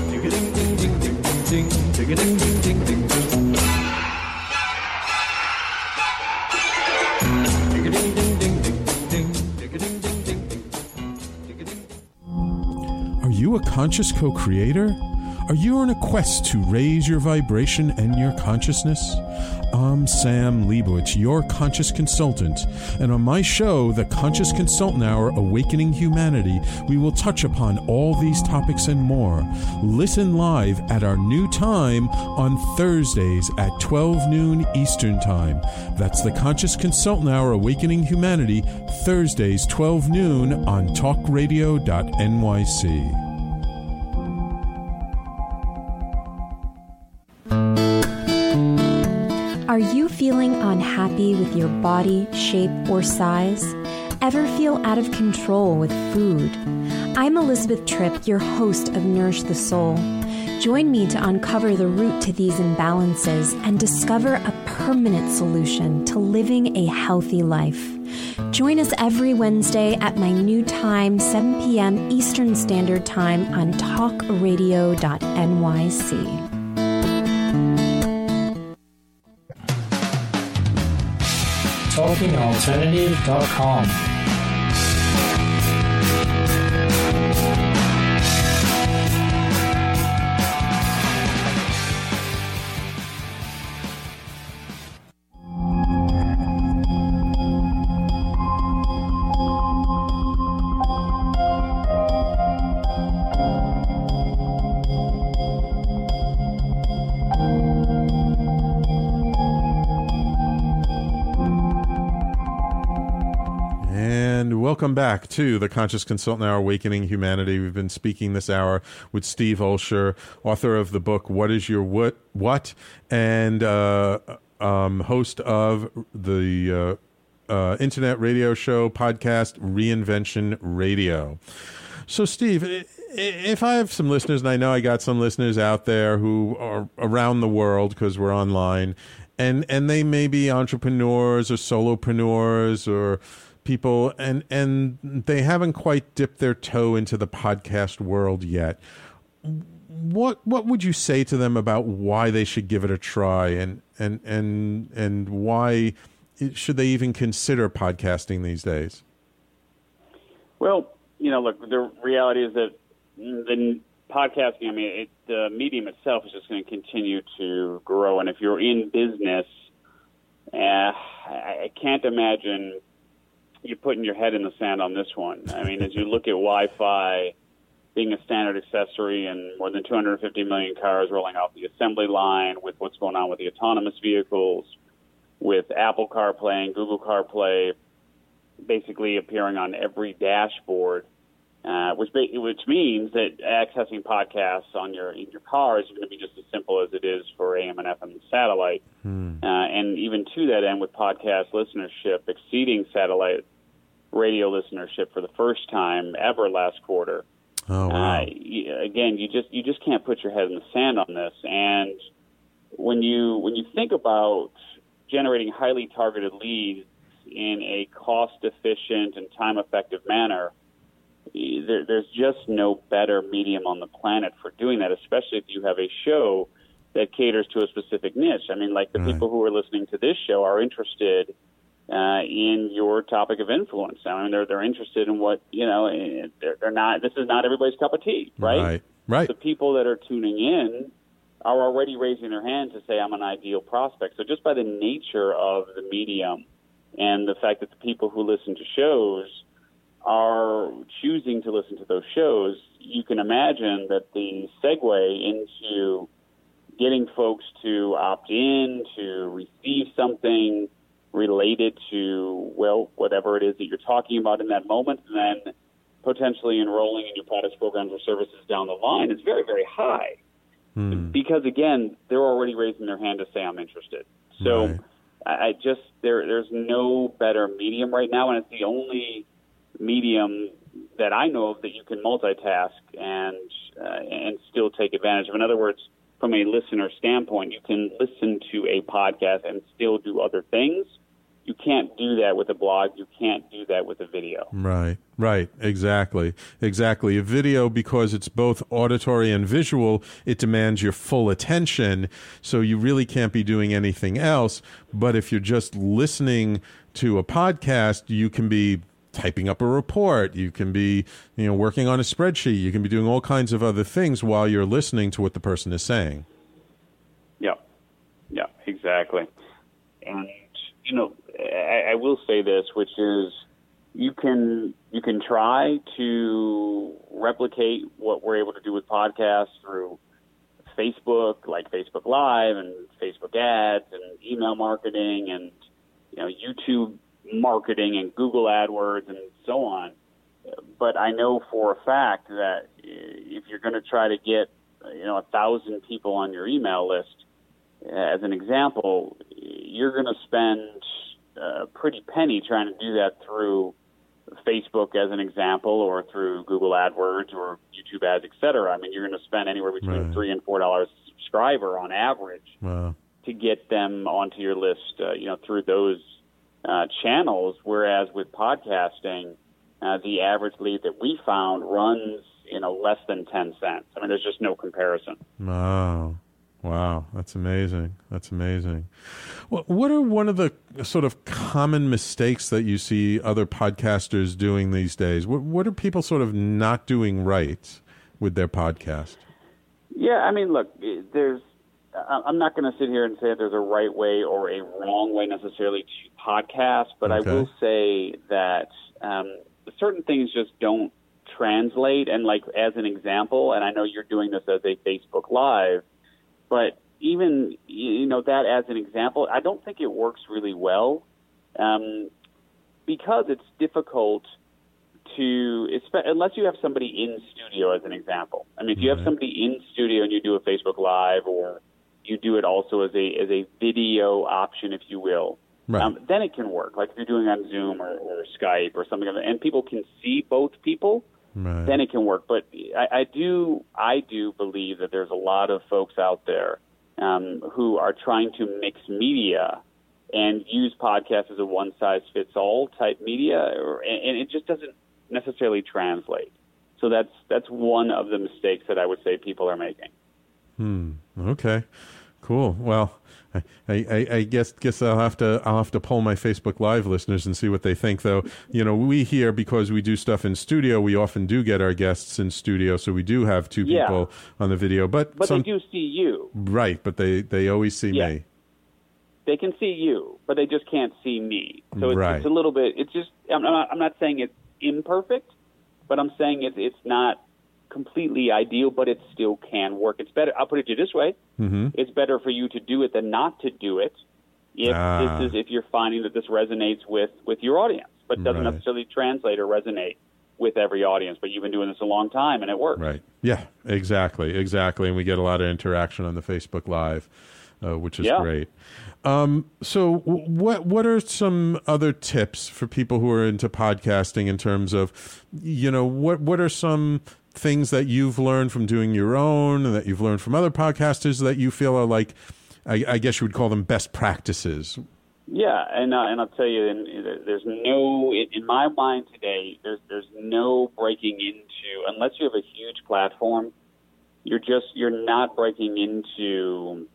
Speaker 3: Are you a conscious co-creator? Are you on a quest to raise your vibration and your consciousness? I'm Sam Leibowitz, your conscious consultant, and on my show, The Conscious Consultant Hour, Awakening Humanity, we will touch upon all these topics and more. Listen live at our new time on Thursdays at twelve noon Eastern Time. That's The Conscious Consultant Hour, Awakening Humanity, Thursdays, twelve noon on talk radio dot N Y C.
Speaker 11: feeling unhappy with your body, shape, or size? Ever feel out of control with food? I'm Elizabeth Tripp, your host of Nourish the Soul. Join me to uncover the root to these imbalances and discover a permanent solution to living a healthy life. Join us every Wednesday at my new time, seven p.m. Eastern Standard Time on talk radio dot N Y C.
Speaker 5: talking alternative dot com.
Speaker 3: Welcome back to the Conscious Consultant Hour, Awakening Humanity. We've been speaking this hour with Steve Olsher, author of the book, What is Your What? What? And uh, um, host of the uh, uh, internet radio show podcast, Reinvention Radio. So, Steve, if I have some listeners, and I know I got some listeners out there who are around the world because we're online, and, and they may be entrepreneurs or solopreneurs or people, and and they haven't quite dipped their toe into the podcast world yet. What what would you say to them about why they should give it a try, and and and and why it, should they even consider podcasting these days?
Speaker 4: Well, you know, look, the reality is that the podcasting, I mean, it, the medium itself is just going to continue to grow, and if you're in business, uh, I, I can't imagine you're putting your head in the sand on this one. I mean, as you look at Wi-Fi being a standard accessory and more than two hundred fifty million cars rolling off the assembly line, with what's going on with the autonomous vehicles, with Apple CarPlay and Google CarPlay basically appearing on every dashboard, uh, which which means that accessing podcasts on your in your car is going to be just as simple as it is for A M and F M satellite. Hmm. Uh, and even to that end, with podcast listenership exceeding satellite radio listenership for the first time ever last quarter.
Speaker 3: Oh, wow.
Speaker 4: Uh, again, you just you just can't put your head in the sand on this. And when you when you think about generating highly targeted leads in a cost-efficient and time-effective manner, there, there's just no better medium on the planet for doing that, especially if you have a show that caters to a specific niche. I mean, like the right. people who are listening to this show are interested uh, in your topic of influence. I mean, they're they're interested in what, you know, they're, they're not, this is not everybody's cup of tea, right?
Speaker 3: Right, right.
Speaker 4: The people that are tuning in are already raising their hand to say, I'm an ideal prospect. So just by the nature of the medium and the fact that the people who listen to shows are choosing to listen to those shows, you can imagine that the segue into getting folks to opt in, to receive something related to, well, whatever it is that you're talking about in that moment, and then potentially enrolling in your products, programs, or services down the line is very, very high. Hmm. Because, again, they're already raising their hand to say, I'm interested. So right. I just, there, there's no better medium right now, and it's the only medium that I know of that you can multitask and uh, and still take advantage of. In other words, from a listener standpoint, you can listen to a podcast and still do other things. You can't do that with a blog. You can't do that with a video.
Speaker 3: Right, right, exactly, exactly. A video, because it's both auditory and visual, it demands your full attention, so you really can't be doing anything else. But if you're just listening to a podcast, you can be typing up a report, you can be, you know, working on a spreadsheet, you can be doing all kinds of other things while you're listening to what the person is saying.
Speaker 4: Yeah, yeah, exactly. And, you know, I, I will say this, which is you can you can try to replicate what we're able to do with podcasts through Facebook, like Facebook Live and Facebook ads and email marketing and, you know, YouTube marketing and Google AdWords and so on. But I know for a fact that if you're going to try to get, you know, a thousand people on your email list, as an example, you're going to spend a pretty penny trying to do that through Facebook as an example, or through Google AdWords or YouTube ads, et cetera. I mean, you're going to spend anywhere between
Speaker 3: Right.
Speaker 4: three and four dollars a subscriber on average
Speaker 3: Wow.
Speaker 4: to get them onto your list, uh, you know, through those uh, channels. Whereas with podcasting, uh, the average lead that we found runs, you know, less than ten cents. I mean, there's just no comparison.
Speaker 3: Wow. Wow, that's amazing. That's amazing. Well, what are one of the sort of common mistakes that you see other podcasters doing these days? What, what are people sort of not doing right with their podcast?
Speaker 4: Yeah, I mean, look, there's. I'm not going to sit here and say there's a right way or a wrong way necessarily to podcast, but
Speaker 3: Okay.
Speaker 4: I will say that um, certain things just don't translate. And like as an example, and I know you're doing this as a Facebook Live, but even, you know, that as an example, I don't think it works really well um, because it's difficult to, unless you have somebody in studio as an example. I mean, if you have somebody in studio and you do a Facebook Live, or you do it also as a as a video option, if you will,
Speaker 3: Right.
Speaker 4: um, then it can work. Like if you're doing on Zoom or, or Skype or something, and people can see both people,
Speaker 3: Right.
Speaker 4: then it can work. But I, I do I do believe that there's a lot of folks out there um, who are trying to mix media and use podcasts as a one-size-fits-all type media, or, and it just doesn't necessarily translate. So that's that's one of the mistakes that I would say people are making.
Speaker 3: Hmm. Okay. Cool. Well, I, I, I guess guess I'll have to I'll have to poll my Facebook Live listeners and see what they think. Though, you know, we here, because we do stuff in studio, we often do get our guests in studio, so we do have two
Speaker 4: Yeah.
Speaker 3: people on the video. But
Speaker 4: But
Speaker 3: some,
Speaker 4: they do see you.
Speaker 3: right? But they they always see
Speaker 4: Yeah.
Speaker 3: me.
Speaker 4: They can see you, but they just can't see me. So it's,
Speaker 3: Right.
Speaker 4: it's a little bit. It's just. I'm not, I'm not saying it's imperfect, but I'm saying it's it's not completely ideal, but it still can work. It's better. I'll put it to you this way:
Speaker 3: Mm-hmm.
Speaker 4: it's better for you to do it than not to do it. If
Speaker 3: Ah.
Speaker 4: this is if you're finding that this resonates with with your audience, but doesn't
Speaker 3: Right.
Speaker 4: necessarily translate or resonate with every audience. But you've been doing this a long time, and it works.
Speaker 3: Right. Yeah. Exactly. Exactly. And we get a lot of interaction on the Facebook Live, uh, which is
Speaker 4: Yeah.
Speaker 3: great. Um, so, w- what what are some other tips for people who are into podcasting in terms of, you know, what what are some things that you've learned from doing your own, and that you've learned from other podcasters that you feel are like, I, I guess you would call them best practices?
Speaker 4: Yeah, and uh, and I'll tell you, and there's no in, in my mind today. There's there's no breaking into, unless you have a huge platform. You're just you're not breaking into.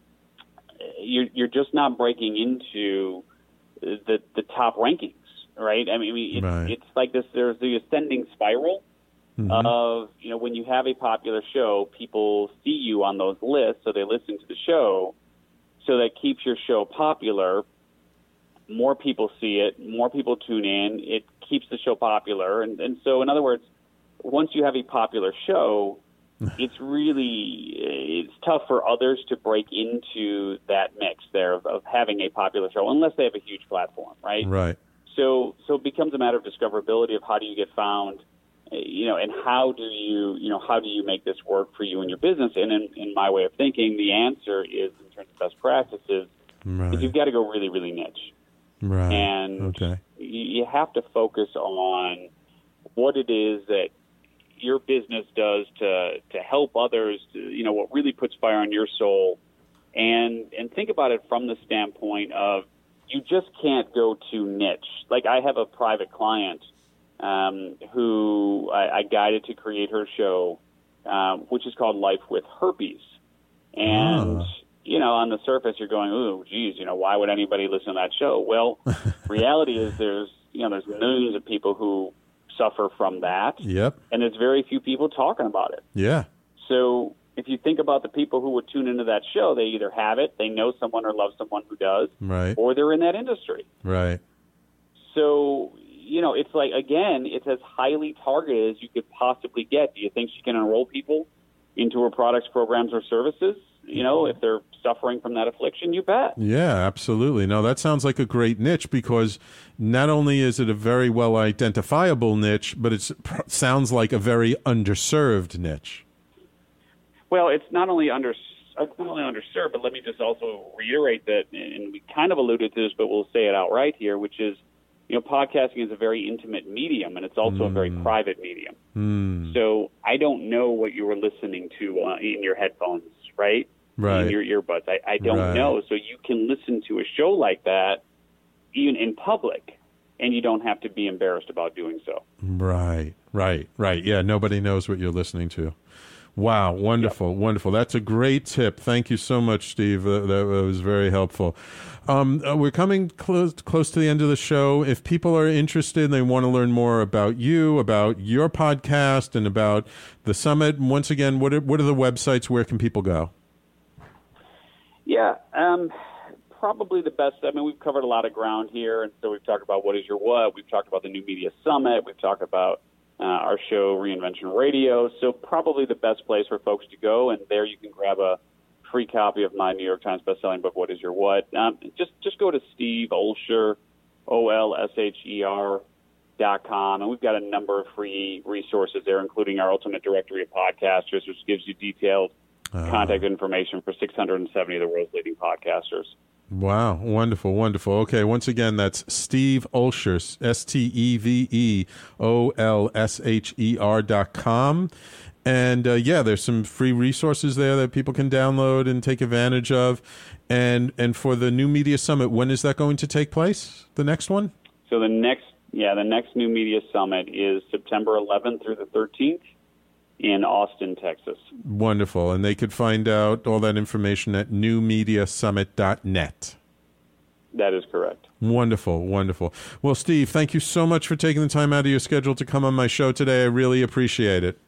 Speaker 4: You're you're just not breaking into the the top rankings, right? I mean, it's,
Speaker 3: Right.
Speaker 4: it's like this. There's the ascending spiral
Speaker 3: Mhm.
Speaker 4: of, you know, when you have a popular show, people see you on those lists, so they listen to the show. So that keeps your show popular. More people see it, more people tune in. It keeps the show popular. And, and so, in other words, once you have a popular show, it's really it's tough for others to break into that mix there of, of having a popular show, unless they have a huge platform, right?
Speaker 3: Right.
Speaker 4: So, so it becomes a matter of discoverability of how do you get found, uh, you know, and how do you, you know, how do you make this work for you and your business? And in, in my way of thinking, the answer is, in terms of best practices,
Speaker 3: Right.
Speaker 4: is you've got to go really, really niche.
Speaker 3: Right.
Speaker 4: And
Speaker 3: Okay.
Speaker 4: you have to focus on what it is that your business does to to help others, to, you know, what really puts fire on your soul, and and think about it from the standpoint of you just can't go too niche. Like I have a private client um, who I, I guided to create her show, um, which is called Life with Herpes, and.
Speaker 3: Ah.
Speaker 4: You know, on the surface, you're going, "Ooh, geez, you know, why would anybody listen to that show?" Well, reality is there's, you know, there's millions of people who suffer from that,
Speaker 3: Yep.
Speaker 4: and there's very few people talking about it.
Speaker 3: Yeah.
Speaker 4: So if you think about the people who would tune into that show, they either have it, they know someone or love someone who does,
Speaker 3: Right.
Speaker 4: or they're in that industry.
Speaker 3: Right.
Speaker 4: So, you know, it's like, again, it's as highly targeted as you could possibly get. Do you think she can enroll people into her products, programs, or services? You know, if they're suffering from that affliction, you bet.
Speaker 3: Yeah, absolutely. No, that sounds like a great niche, because not only is it a very well identifiable niche, but it sounds like a very underserved niche.
Speaker 4: Well, it's not only under it's not only underserved, but let me just also reiterate that, and we kind of alluded to this, but we'll say it outright here, which is, you know, podcasting is a very intimate medium, and it's also mm. a very private medium.
Speaker 3: Mm.
Speaker 4: So I don't know what you were listening to uh, in your headphones, right?
Speaker 3: Right.
Speaker 4: In your earbuds. I, I don't
Speaker 3: right.
Speaker 4: know. So you can listen to a show like that even in public, and you don't have to be embarrassed about doing so.
Speaker 3: Right, right, right. Yeah, nobody knows what you're listening to. Wow, wonderful, yep. wonderful. That's a great tip. Thank you so much, Steve. Uh, that was very helpful. Um, uh, we're coming close close to the end of the show. If people are interested and they want to learn more about you, about your podcast, and about the summit, once again, what are, what are the websites? Where can people go?
Speaker 4: Yeah, um, probably the best. I mean, we've covered a lot of ground here, and so we've talked about what is your what. We've talked about the New Media Summit. We've talked about Uh, our show, Reinvention Radio. So probably the best place for folks to go, and there you can grab a free copy of my New York Times bestselling book, What Is Your What? Um, just just go to Steve Olsher, O L S H E R dot com, and we've got a number of free resources there, including our Ultimate Directory of Podcasters, which gives you detailed uh, contact information for six hundred seventy of the world's leading podcasters.
Speaker 3: Wow. Wonderful. Wonderful. Okay. Once again, that's Steve Olsher, S T E V E O L S H E R dot com. And uh, yeah, there's some free resources there that people can download and take advantage of. And and for the New Media Summit, when is that going to take place? The next one?
Speaker 4: So the next, yeah, the next New Media Summit is September eleventh through the thirteenth. In Austin, Texas.
Speaker 3: Wonderful. And they could find out all that information at new media summit dot net.
Speaker 4: That is correct.
Speaker 3: Wonderful, wonderful. Well, Steve, thank you so much for taking the time out of your schedule to come on my show today. I really appreciate it.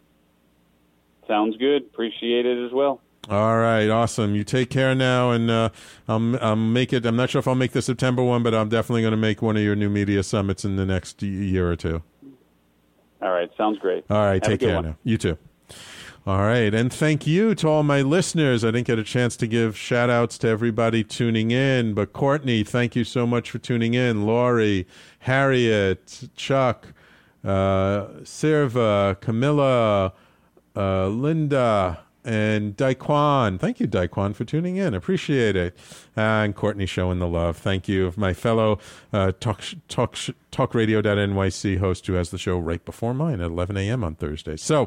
Speaker 4: Sounds good. Appreciate it as well.
Speaker 3: All right, awesome. You take care now, and uh, I'll, I'll make it. I'm not sure if I'll make the September one, but I'm definitely going to make one of your New Media Summits in the next year or two.
Speaker 4: All right. Sounds great.
Speaker 3: All right.
Speaker 4: Have
Speaker 3: take care one. now. You too. All right. And thank you to all my listeners. I didn't get a chance to give shout outs to everybody tuning in, but Courtney, thank you so much for tuning in. Lori, Harriet, Chuck, uh, Sirva, Camilla, uh, Linda, and Daquan. Thank you, Daquan, for tuning in. Appreciate it. Uh, and Courtney showing the love. Thank you. Of my fellow uh, talk, talk, talk radio dot N Y C host who has the show right before mine at eleven a.m. on Thursday. So,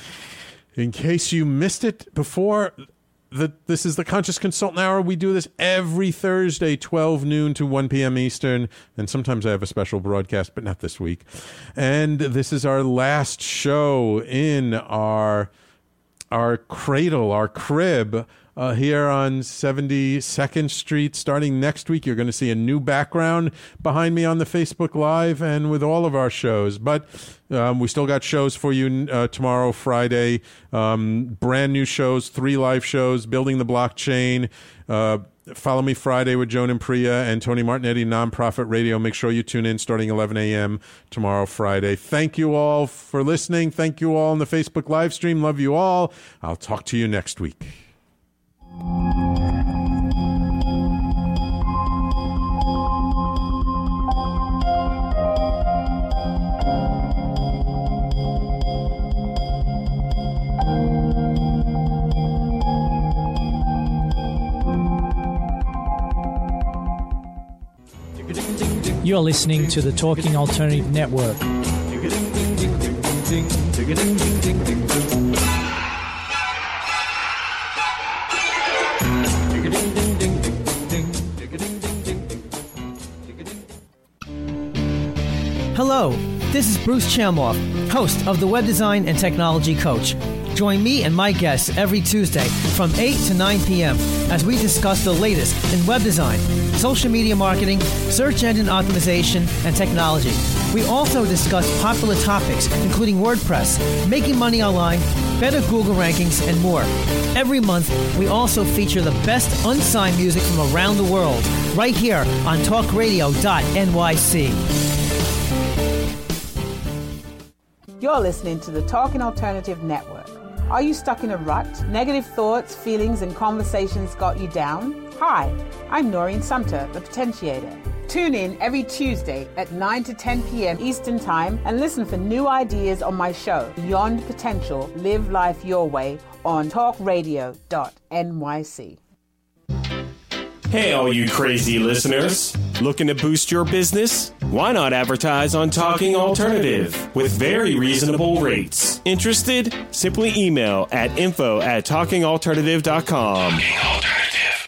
Speaker 3: in case you missed it before, the, this is the Conscious Consultant Hour. We do this every Thursday, twelve noon to one p.m. Eastern. And sometimes I have a special broadcast, but not this week. And this is our last show in our... our cradle, our crib, uh, here on seventy-second Street. Starting next week, you're going to see a new background behind me on the Facebook Live and with all of our shows. But um, we still got shows for you uh, tomorrow, Friday. Um, brand new shows, three live shows, Building the Blockchain, uh, Follow Me Friday with Joan and Priya, and Tony Martignetti, Nonprofit Radio. Make sure you tune in starting eleven a.m. tomorrow, Friday. Thank you all for listening. Thank you all on the Facebook live stream. Love you all. I'll talk to you next week.
Speaker 5: You're listening to the Talking Alternative Network.
Speaker 12: Hello, this is Bruce Chamoff, host of the Web Design and Technology Coach. Join me and my guests every Tuesday from eight to nine p.m. as we discuss the latest in web design, social media marketing, search engine optimization, and technology. We also discuss popular topics, including WordPress, making money online, better Google rankings, and more. Every month, we also feature the best unsigned music from around the world, right here on talk radio dot N Y C.
Speaker 6: You're listening to the Talking Alternative Network. Are you stuck in a rut? Negative thoughts, feelings, and conversations got you down? Hi, I'm Noreen Sumter, the Potentiator. Tune in every Tuesday at nine to ten p.m. Eastern Time and listen for new ideas on my show, Beyond Potential, Live Life Your Way, on talk radio dot n y c.
Speaker 13: Hey, all you crazy listeners. Looking to boost your business? Why not advertise on Talking Alternative with very reasonable rates? Interested? Simply email at info at talking alternative dot com. Talking Alternative.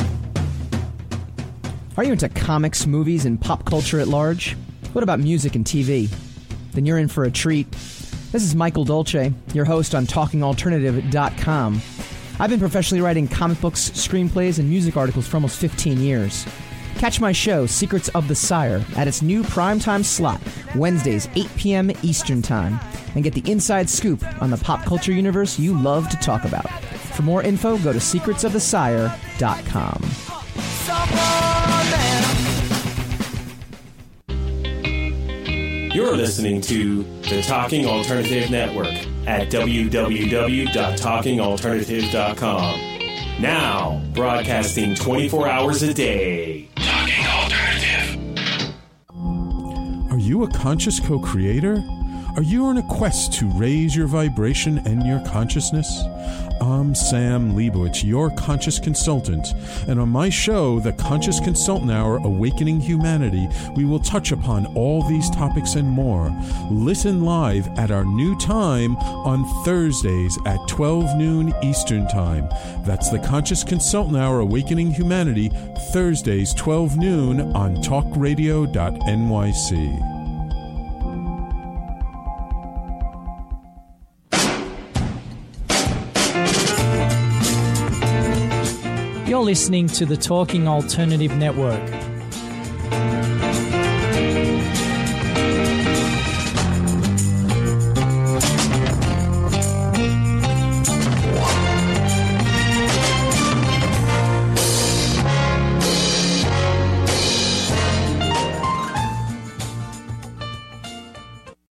Speaker 10: Are you into comics, movies, and pop culture at large? What about music and T V? Then you're in for a treat. This is Michael Dolce, your host on talking alternative dot com. I've been professionally writing comic books, screenplays, and music articles for almost fifteen years. Catch my show, Secrets of the Sire, at its new primetime slot, Wednesdays, eight p.m. Eastern Time, and get the inside scoop on the pop culture universe you love to talk about. For more info, go to secrets of the sire dot com.
Speaker 13: You're listening to the Talking Alternative Network at w w w dot talking alternative dot com. Now, broadcasting twenty-four hours a day. Talking Alternative.
Speaker 3: Are you a conscious co-creator? Are you on a quest to raise your vibration and your consciousness? I'm Sam Leibowitz, your conscious consultant, and on my show, The Conscious Consultant Hour, Awakening Humanity, we will touch upon all these topics and more. Listen live at our new time on Thursdays at twelve noon Eastern Time. That's The Conscious Consultant Hour, Awakening Humanity, Thursdays, twelve noon on talk radio dot n y c.
Speaker 5: You're listening to the Talking Alternative Network.